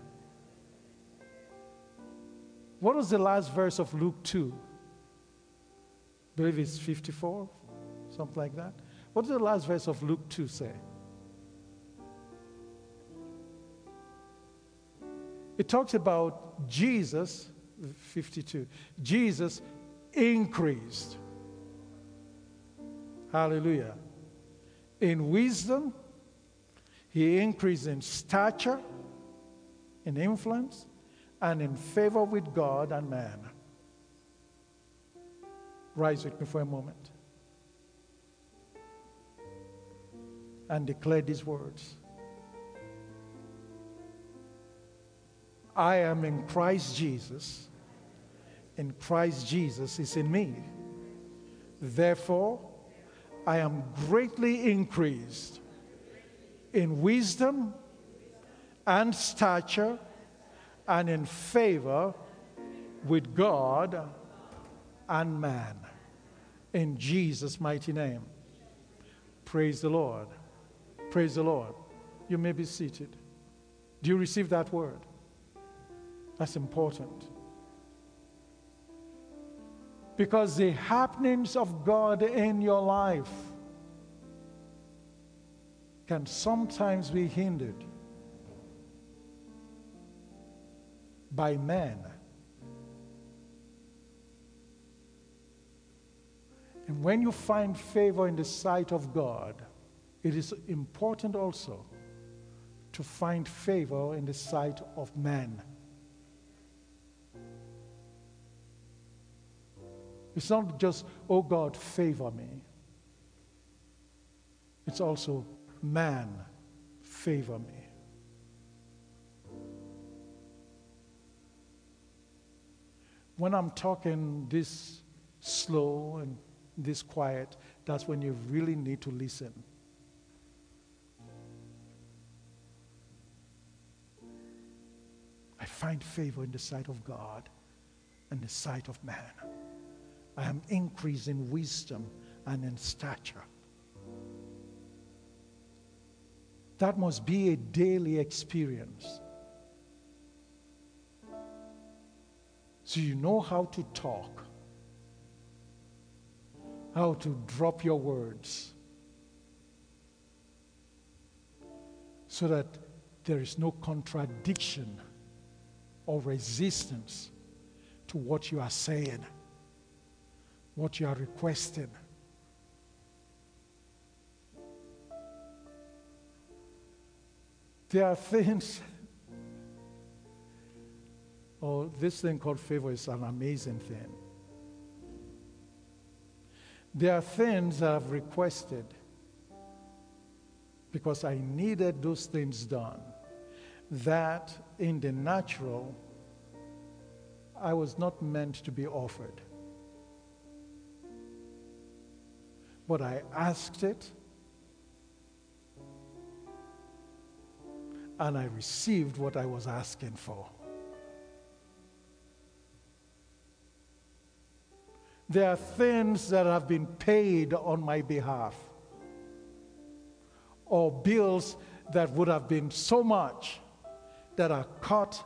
What was the last verse of Luke two? I believe it's fifty-four, something like that. What does the last verse of Luke two say? It talks about Jesus, fifty-two. Jesus increased. Hallelujah. In wisdom, he increased in stature, in influence, and in favor with God and man. Rise with me for a moment and declare these words. I am in Christ Jesus, and Christ Jesus is in me. Therefore, I am greatly increased in wisdom and stature and in favor with God and man. In Jesus' mighty name. Praise the Lord. Praise the Lord. You may be seated. Do you receive that word? That's important. Because the happenings of God in your life can sometimes be hindered by men. And when you find favor in the sight of God, it is important also to find favor in the sight of man. It's not just, oh God, favor me. It's also, man, favor me. When I'm talking this slow and this quiet, that's when you really need to listen. I find favor in the sight of God and the sight of man. I am increased in wisdom and in stature. That must be a daily experience. So you know how to talk, how to drop your words, so that there is no contradiction or resistance to what you are saying, what you are requesting. There are things, oh, this thing called favor is an amazing thing. There are things that I've requested because I needed those things done, that in the natural, I was not meant to be offered. But I asked it, and I received what I was asking for. There are things that have been paid on my behalf, or bills that would have been so much that are cut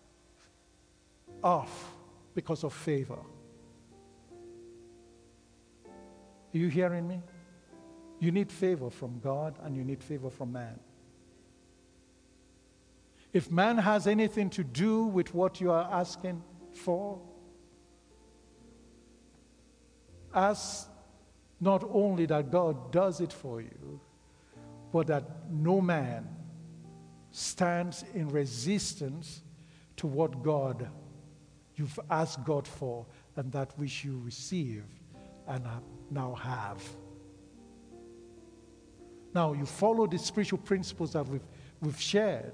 off because of favor. Are you hearing me? You need favor from God and you need favor from man. If man has anything to do with what you are asking for, ask not only that God does it for you, but that no man stands in resistance to what God, you've asked God for, and that which you receive and now have. Now, you follow the spiritual principles that we've, we've shared,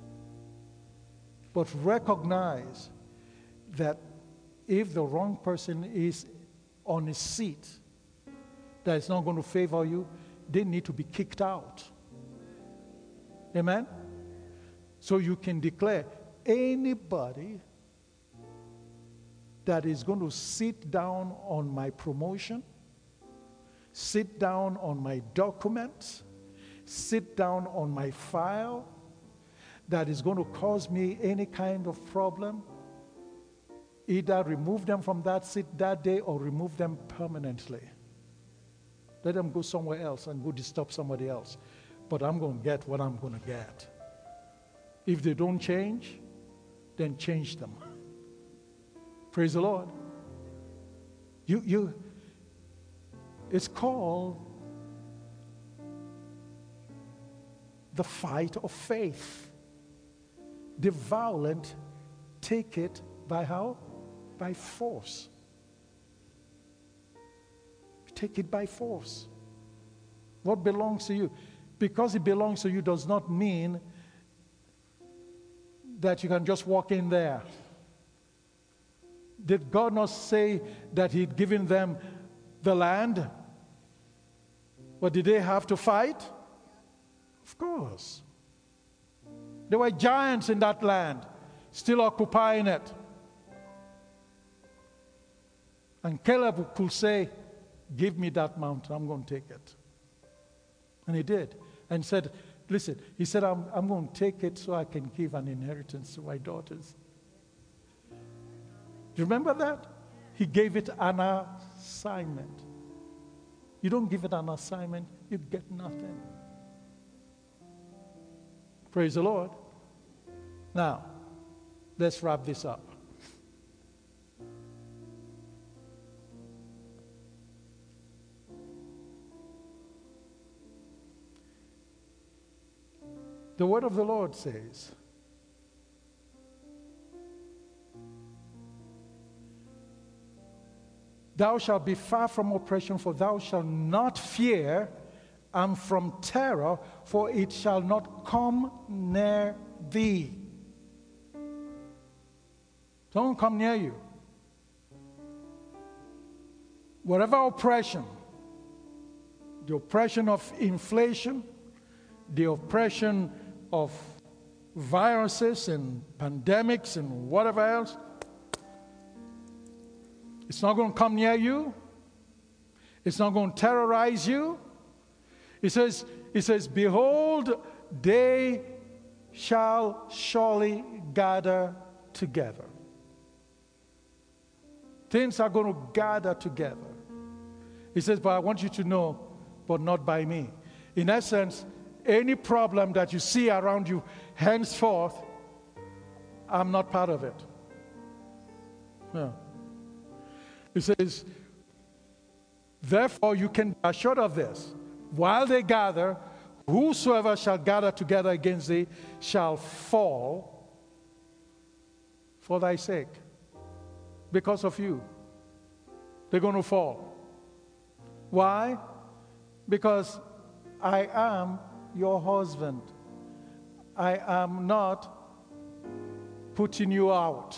but recognize that if the wrong person is on a seat that is not going to favor you, they need to be kicked out. Amen? So you can declare, anybody that is going to sit down on my promotion, sit down on my documents, sit down on my file, that is going to cause me any kind of problem, either remove them from that seat that day or remove them permanently. Let them go somewhere else and go disturb somebody else. But I'm going to get what I'm going to get. If they don't change, then change them. Praise the Lord. You, you, it's called the fight of faith. The violent take it by how? By force. Take it by force. What belongs to you? Because it belongs to you does not mean that you can just walk in there. Did God not say that He'd given them the land? But did they have to fight? Of course. There were giants in that land, still occupying it. And Caleb could say, give me that mountain, I'm going to take it. And he did. And said, listen, he said, I'm, I'm going to take it so I can give an inheritance to my daughters. Do you remember that? He gave it an assignment. You don't give it an assignment, you get nothing. Praise the Lord. Now, let's wrap this up. The word of the Lord says, thou shalt be far from oppression, for thou shalt not fear, and from terror, for it shall not come near thee. Don't come near you. Whatever oppression, the oppression of inflation, the oppression of viruses and pandemics and whatever else, it's not going to come near you. It's not going to terrorize you. He says, he says, behold, they shall surely gather together. Things are going to gather together. He says, but I want you to know, but not by me. In essence, any problem that you see around you, henceforth, I'm not part of it. No. He says, therefore you can be assured of this. While they gather, whosoever shall gather together against thee shall fall for thy sake. Because of you. They're going to fall. Why? Because I am your husband. I am not putting you out.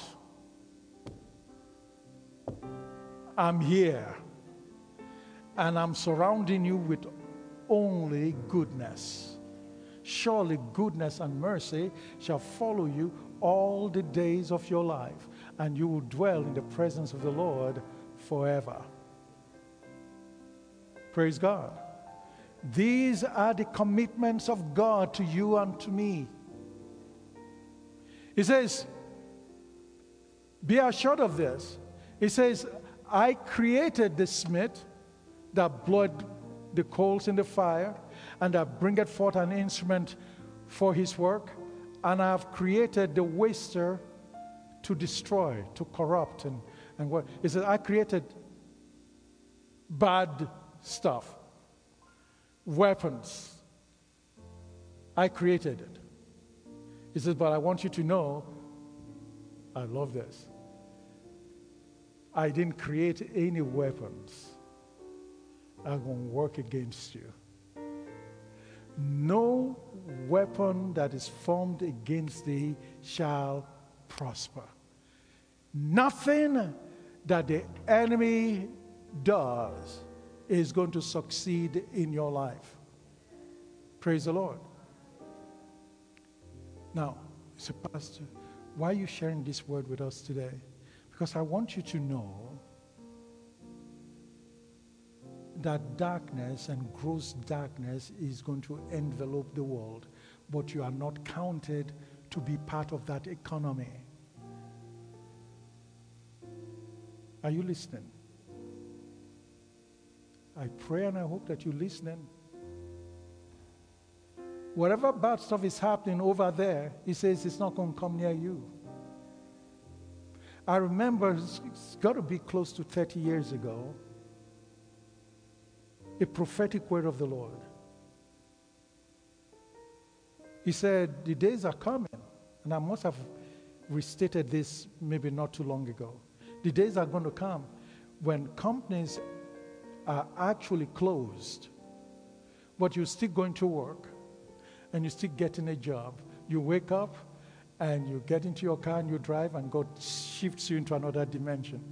I'm here. And I'm surrounding you with only goodness. Surely goodness and mercy shall follow you all the days of your life, and you will dwell in the presence of the Lord forever. Praise God. These are the commitments of God to you and to me. He says, be assured of this. He says, I created the smith that blowed the coals in the fire, and that bringeth forth an instrument for his work, and I have created the waster to destroy, to corrupt, and, and what? He says, I created bad stuff, weapons. I created it. He says, but I want you to know, I love this, I didn't create any weapons that are going to work against you. No weapon that is formed against thee shall prosper. Nothing that the enemy does is going to succeed in your life. Praise the Lord. Now, so Pastor, why are you sharing this word with us today? Because I want you to know that darkness and gross darkness is going to envelop the world, but you are not counted to be part of that economy. Are you listening? I pray and I hope that you're listening. Whatever bad stuff is happening over there, he says it's not going to come near you. I remember, it's got to be close to thirty years ago, a prophetic word of the Lord. He said, the days are coming, and I must have restated this maybe not too long ago. The days are going to come when companies are actually closed, but you're still going to work, and you're still getting a job. You wake up, and you get into your car, and you drive, and God shifts you into another dimension.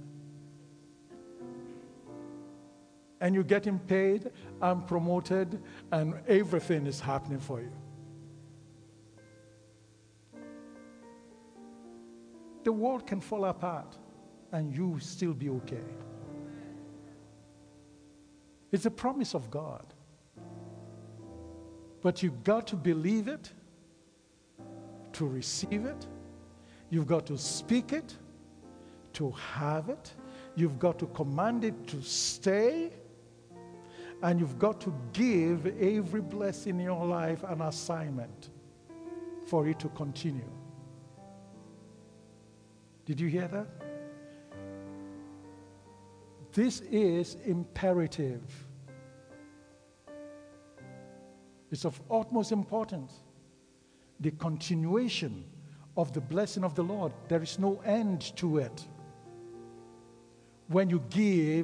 And you're getting paid and promoted, and everything is happening for you. The world can fall apart, and you still be okay. It's a promise of God. But you've got to believe it, to receive it. You've got to speak it, to have it. You've got to command it to stay. And you've got to give every blessing in your life an assignment for it to continue. Did you hear that? This is imperative. It's of utmost importance. The continuation of the blessing of the Lord, there is no end to it. When you give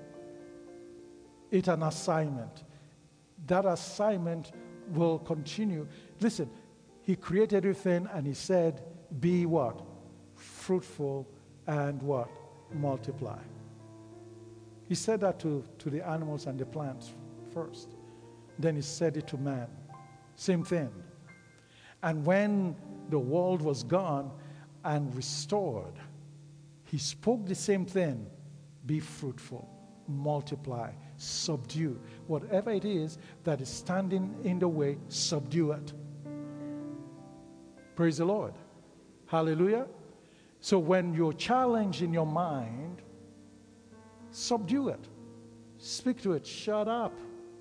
it an assignment, that assignment will continue. Listen, he created everything and he said, be what? Fruitful and what? Multiply. He said that to, to the animals and the plants first. Then he said it to man. Same thing. And when the world was gone and restored, he spoke the same thing. Be fruitful. multiply, subdue. Whatever it is that is standing in the way, subdue it. Praise the Lord. Hallelujah. So when you're challenged in your mind, subdue it. Speak to it. Shut up.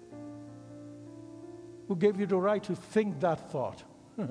Who gave you the right to think that thought?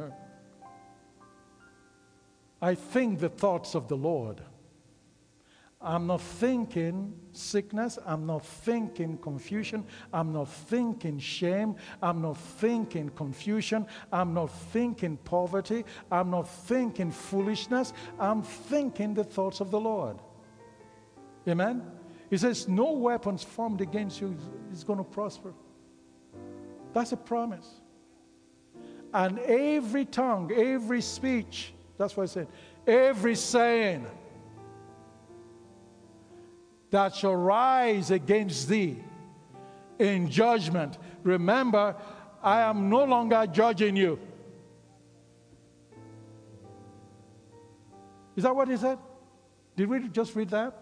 I think the thoughts of the Lord. I'm not thinking sickness. I'm not thinking confusion. I'm not thinking shame. I'm not thinking confusion. I'm not thinking poverty. I'm not thinking foolishness. I'm thinking the thoughts of the Lord. Amen? He says, no weapons formed against you is going to prosper. That's a promise. And every tongue, every speech, that's what I said, every saying that shall rise against thee in judgment. Remember, I am no longer judging you. Is that what he said? Did we just read that?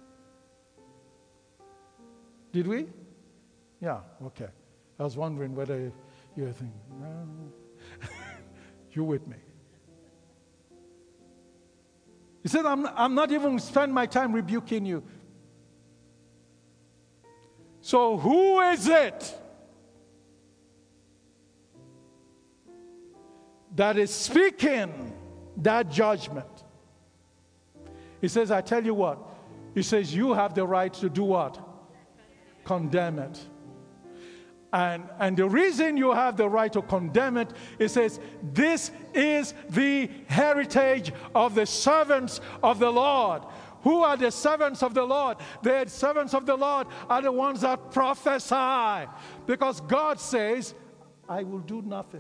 Did we? Yeah, okay. I was wondering whether you were thinking, no. You're with me. He said, I'm, I'm not even spend my time rebuking you. So who is it that is speaking that judgment? He says, I tell you what. He says, you have the right to do what? Condemn it. And, and the reason you have the right to condemn it, it says, this is the heritage of the servants of the Lord. Who are the servants of the Lord? The servants of the Lord are the ones that prophesy. Because God says, I will do nothing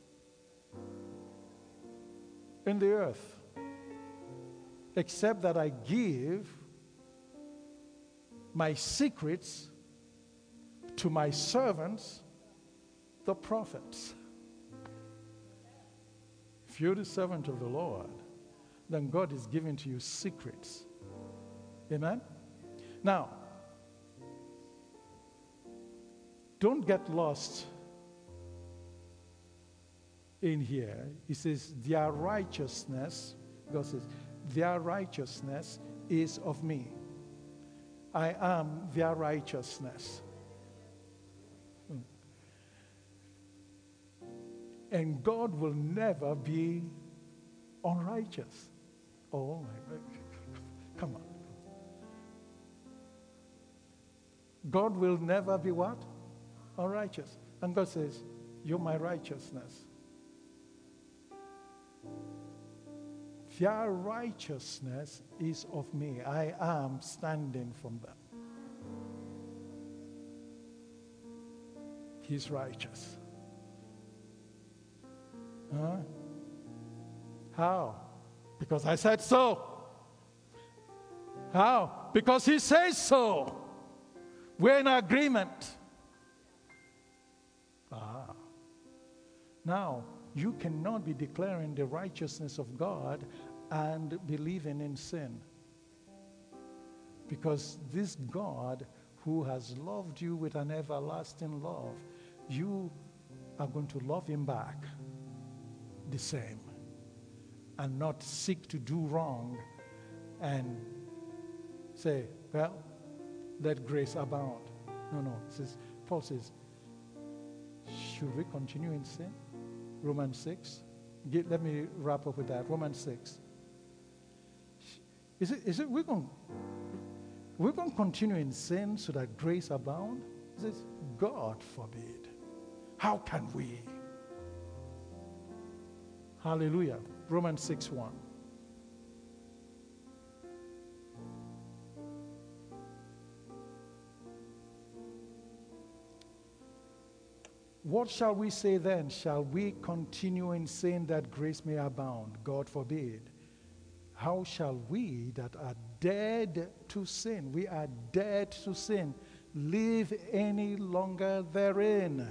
in the earth except that I give my secrets to my servants, the prophets. If you're the servant of the Lord, then God is giving to you secrets. Amen? Now, don't get lost in here. He says, their righteousness, God says, their righteousness is of me. I am their righteousness. And God will never be unrighteous. Oh my God. Come on. God will never be what? Unrighteous. And God says, you're my righteousness. Their righteousness is of me. I am standing from them. He's righteous. Huh? How? Because I said so. How? Because he says so. We're in agreement. Ah. Now, you cannot be declaring the righteousness of God and believing in sin. Because this God who has loved you with an everlasting love, you are going to love him back the same and not seek to do wrong and say, well, let grace abound. No, no. It says, Paul says, should we continue in sin? Romans six. Get, let me wrap up with that. Romans six. Is it, is it we're going we're going to continue in sin so that grace abound? It says, God forbid. How can we? Hallelujah. Romans six one. What shall we say then? Shall we continue in sin that grace may abound? God forbid. How shall we that are dead to sin, we are dead to sin, live any longer therein?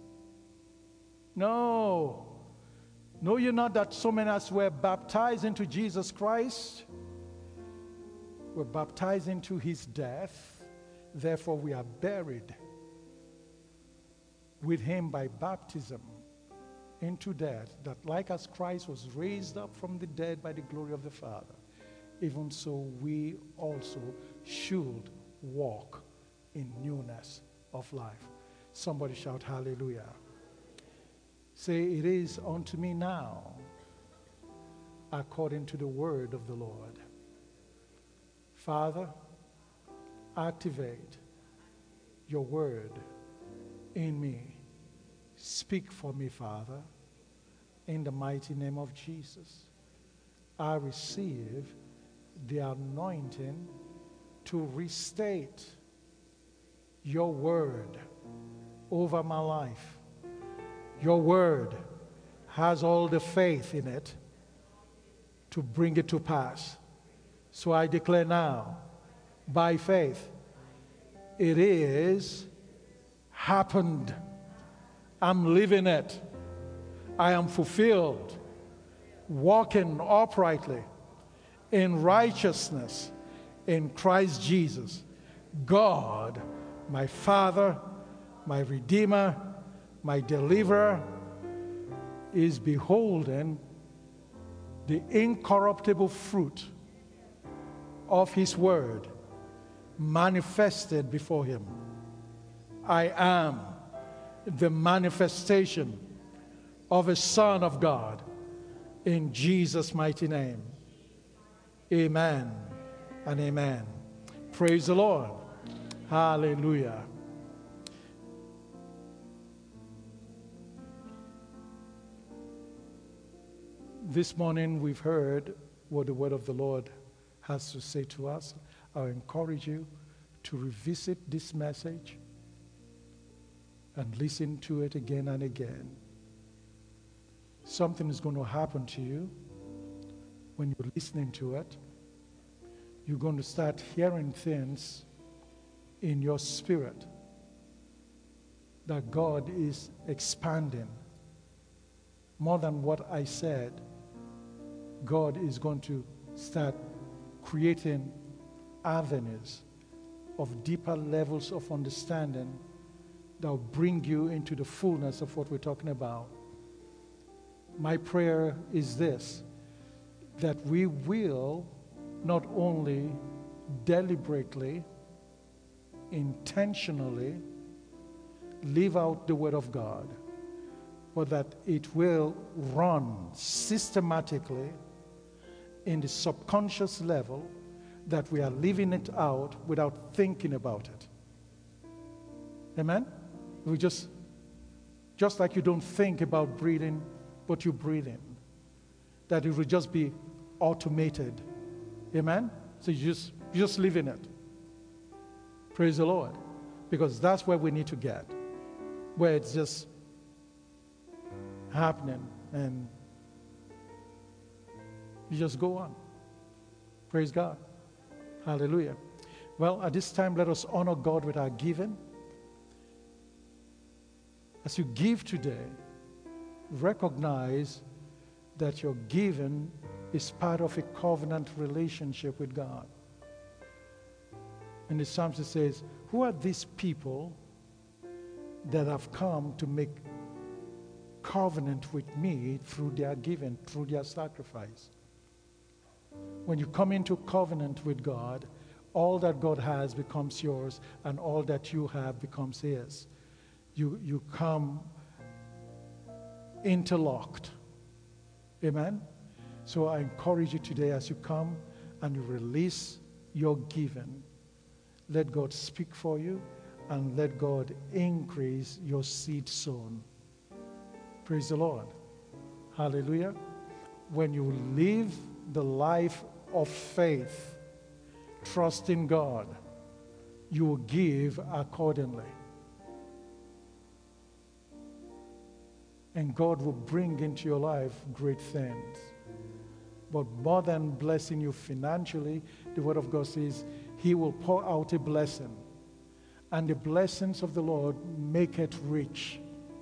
No. Know you not that so many as were baptized into Jesus Christ, were baptized into his death, Therefore, we are buried with him by baptism into death, that like as Christ was raised up from the dead by the glory of the Father, even so we also should walk in newness of life. Somebody shout hallelujah. Say, it is unto me now according to the word of the Lord. Father, activate your word in me. Speak for me, Father, in the mighty name of Jesus. I receive the anointing to restate your word over my life. Your word has all the faith in it to bring it to pass. So I declare now, by faith, it is happened. I'm living it. I am fulfilled, walking uprightly in righteousness in Christ Jesus. God, my Father, my Redeemer, my Deliverer, is beholding the incorruptible fruit of his word manifested before him. I am the manifestation of a Son of God in Jesus' mighty name. Amen and amen. Praise the Lord. Hallelujah. This morning we've heard what the word of the Lord has to say to us. I encourage you to revisit this message and listen to it again and again. Something is going to happen to you when you're listening to it. You're going to start hearing things in your spirit that God is expanding. More than what I said, God is going to start creating avenues of deeper levels of understanding that will bring you into the fullness of what we're talking about. My prayer is this, that we will not only deliberately, intentionally live out the word of God, but that it will run systematically in the subconscious level, that we are living it out without thinking about it. Amen? We just, just like you don't think about breathing, but you breathe in. That it will just be automated. Amen? So you just, you just live in it. Praise the Lord. Because that's where we need to get. Where it's just happening and you just go on. Praise God. Hallelujah. Well, at this time, let us honor God with our giving. As you give today, recognize that your giving is part of a covenant relationship with God. And the psalmist says, who are these people that have come to make covenant with me through their giving, through their sacrifice? When you come into covenant with God, all that God has becomes yours, and all that you have becomes his. You, you come interlocked. Amen? So I encourage you today, as you come and you release your giving, let God speak for you and let God increase your seed sown. Praise the Lord. Hallelujah. When you live the life of faith, trust in God, you will give accordingly. And God will bring into your life great things. But more than blessing you financially, the Word of God says He will pour out a blessing. And the blessings of the Lord make it rich.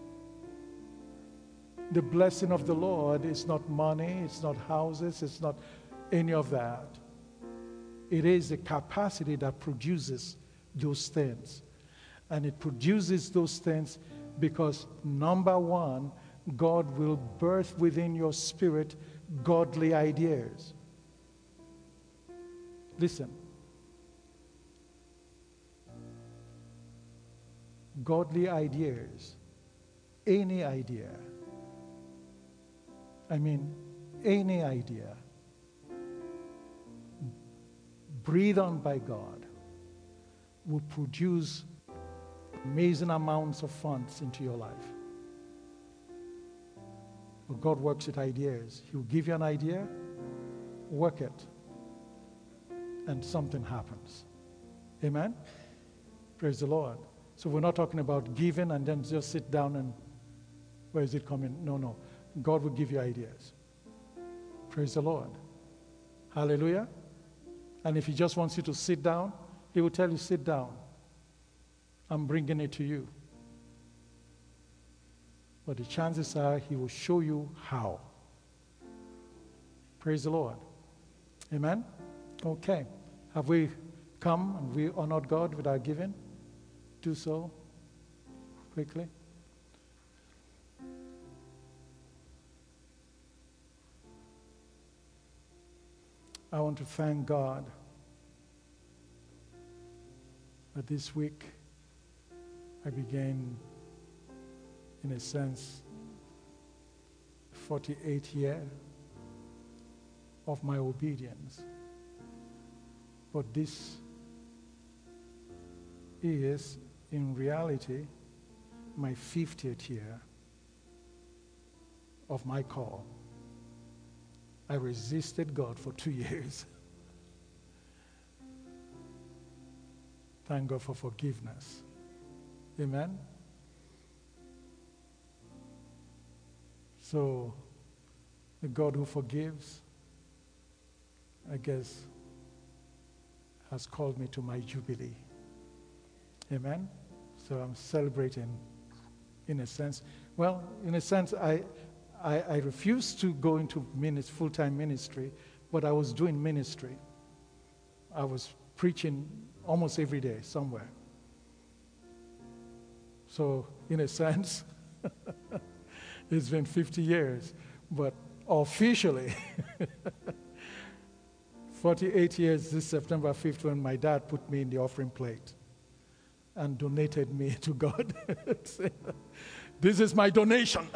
The blessing of the Lord is not money, it's not houses, it's not any of that. It is the capacity that produces those things. And it produces those things because, number one, God will birth within your spirit godly ideas. Listen. Godly ideas. Any idea. I mean, any idea. Breathed on by God will produce amazing amounts of funds into your life. But God works with ideas. He'll give you an idea, work it, and something happens. Amen? Praise the Lord. So we're not talking about giving and then just sit down and, where is it coming? No, no. God will give you ideas. Praise the Lord. Hallelujah. And if He just wants you to sit down, He will tell you, sit down. I'm bringing it to you. But the chances are He will show you how. Praise the Lord. Amen? Okay. Have we come and we honored God with our giving? Do so quickly. I want to thank God that this week I began, in a sense, forty-eight year of my obedience. But this is, in reality, my fiftieth year of my call. I resisted God for two years. Thank God for forgiveness. Amen? So, the God who forgives, I guess, has called me to my jubilee. Amen? So I'm celebrating, in a sense. Well, in a sense, I, I, I refused to go into ministry, full-time ministry, but I was doing ministry. I was preaching almost every day somewhere. So, in a sense, it's been fifty years, but officially, forty-eight years this September fifth, when my dad put me in the offering plate and donated me to God. This is my donation.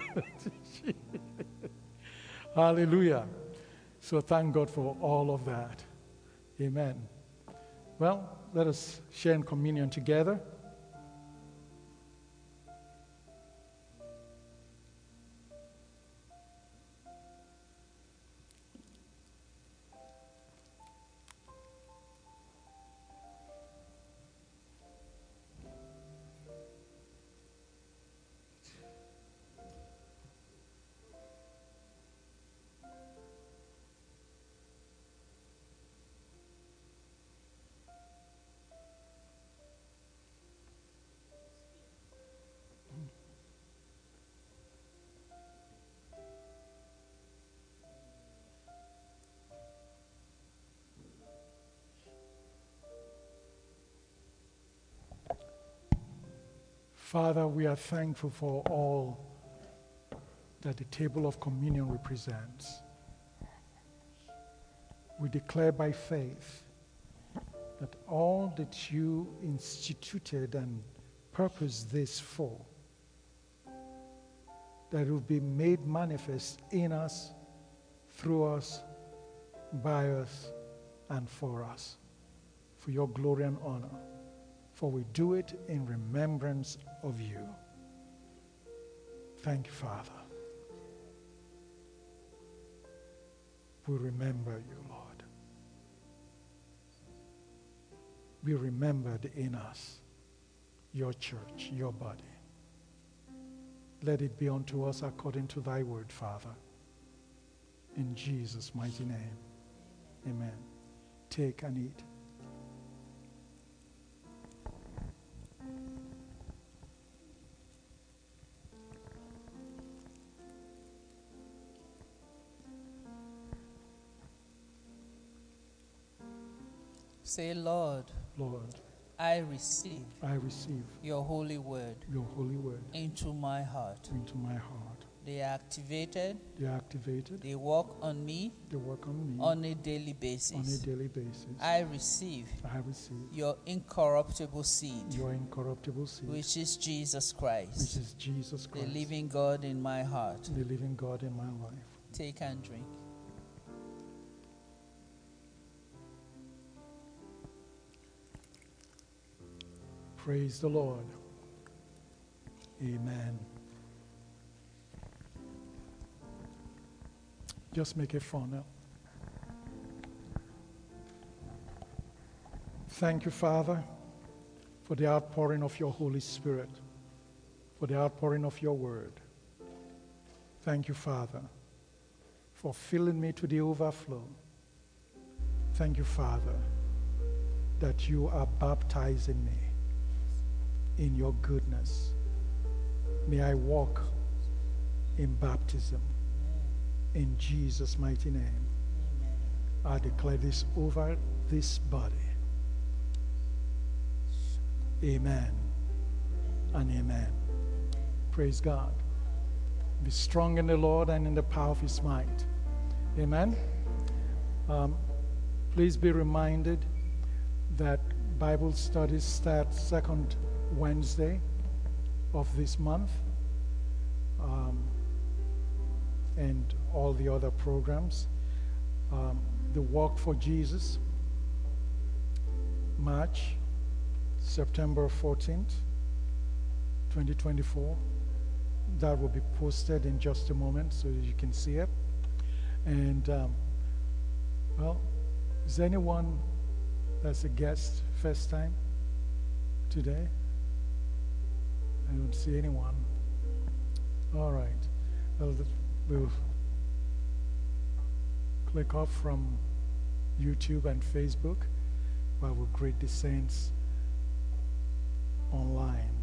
Hallelujah. So thank God for all of that. Amen. Well, let us share in communion together. Father, we are thankful for all that the table of communion represents. We declare by faith that all that you instituted and purposed this for, that it will be made manifest in us, through us, by us, and for us, for your glory and honor. For we do it in remembrance of you. Thank you, Father. We remember you, Lord. Be remembered in us, your church, your body. Let it be unto us according to thy word, Father. In Jesus' mighty name, amen. Take and eat. Say, Lord, Lord, I receive I receive your holy word your holy word into my heart. into my heart. They are activated. They are activated. They work on me They work on me on a daily on a basis. daily basis. I receive I receive your incorruptible seed, your incorruptible seed, which is Jesus which Christ, is Jesus the Christ, living God in my heart. the living God in my life. Take and drink. Praise the Lord. Amen. Just make a funnel. Thank you, Father, for the outpouring of your Holy Spirit, for the outpouring of your word. Thank you, Father, for filling me to the overflow. Thank you, Father, that you are baptizing me in your goodness. May I walk in baptism. In Jesus' mighty name, Amen. I declare this over this body. Amen and amen. Praise God. Be strong in the Lord and in the power of his might. Amen. Um, please be reminded that Bible studies start second Wednesday of this month. Um, and all the other programs. Um, the Walk for Jesus, March, September fourteenth, twenty twenty-four. That will be posted in just a moment so that you can see it. And, um, well, is anyone that's a guest first time today? I don't see anyone. All right. Well, we'll click off from YouTube and Facebook while we greet the saints online.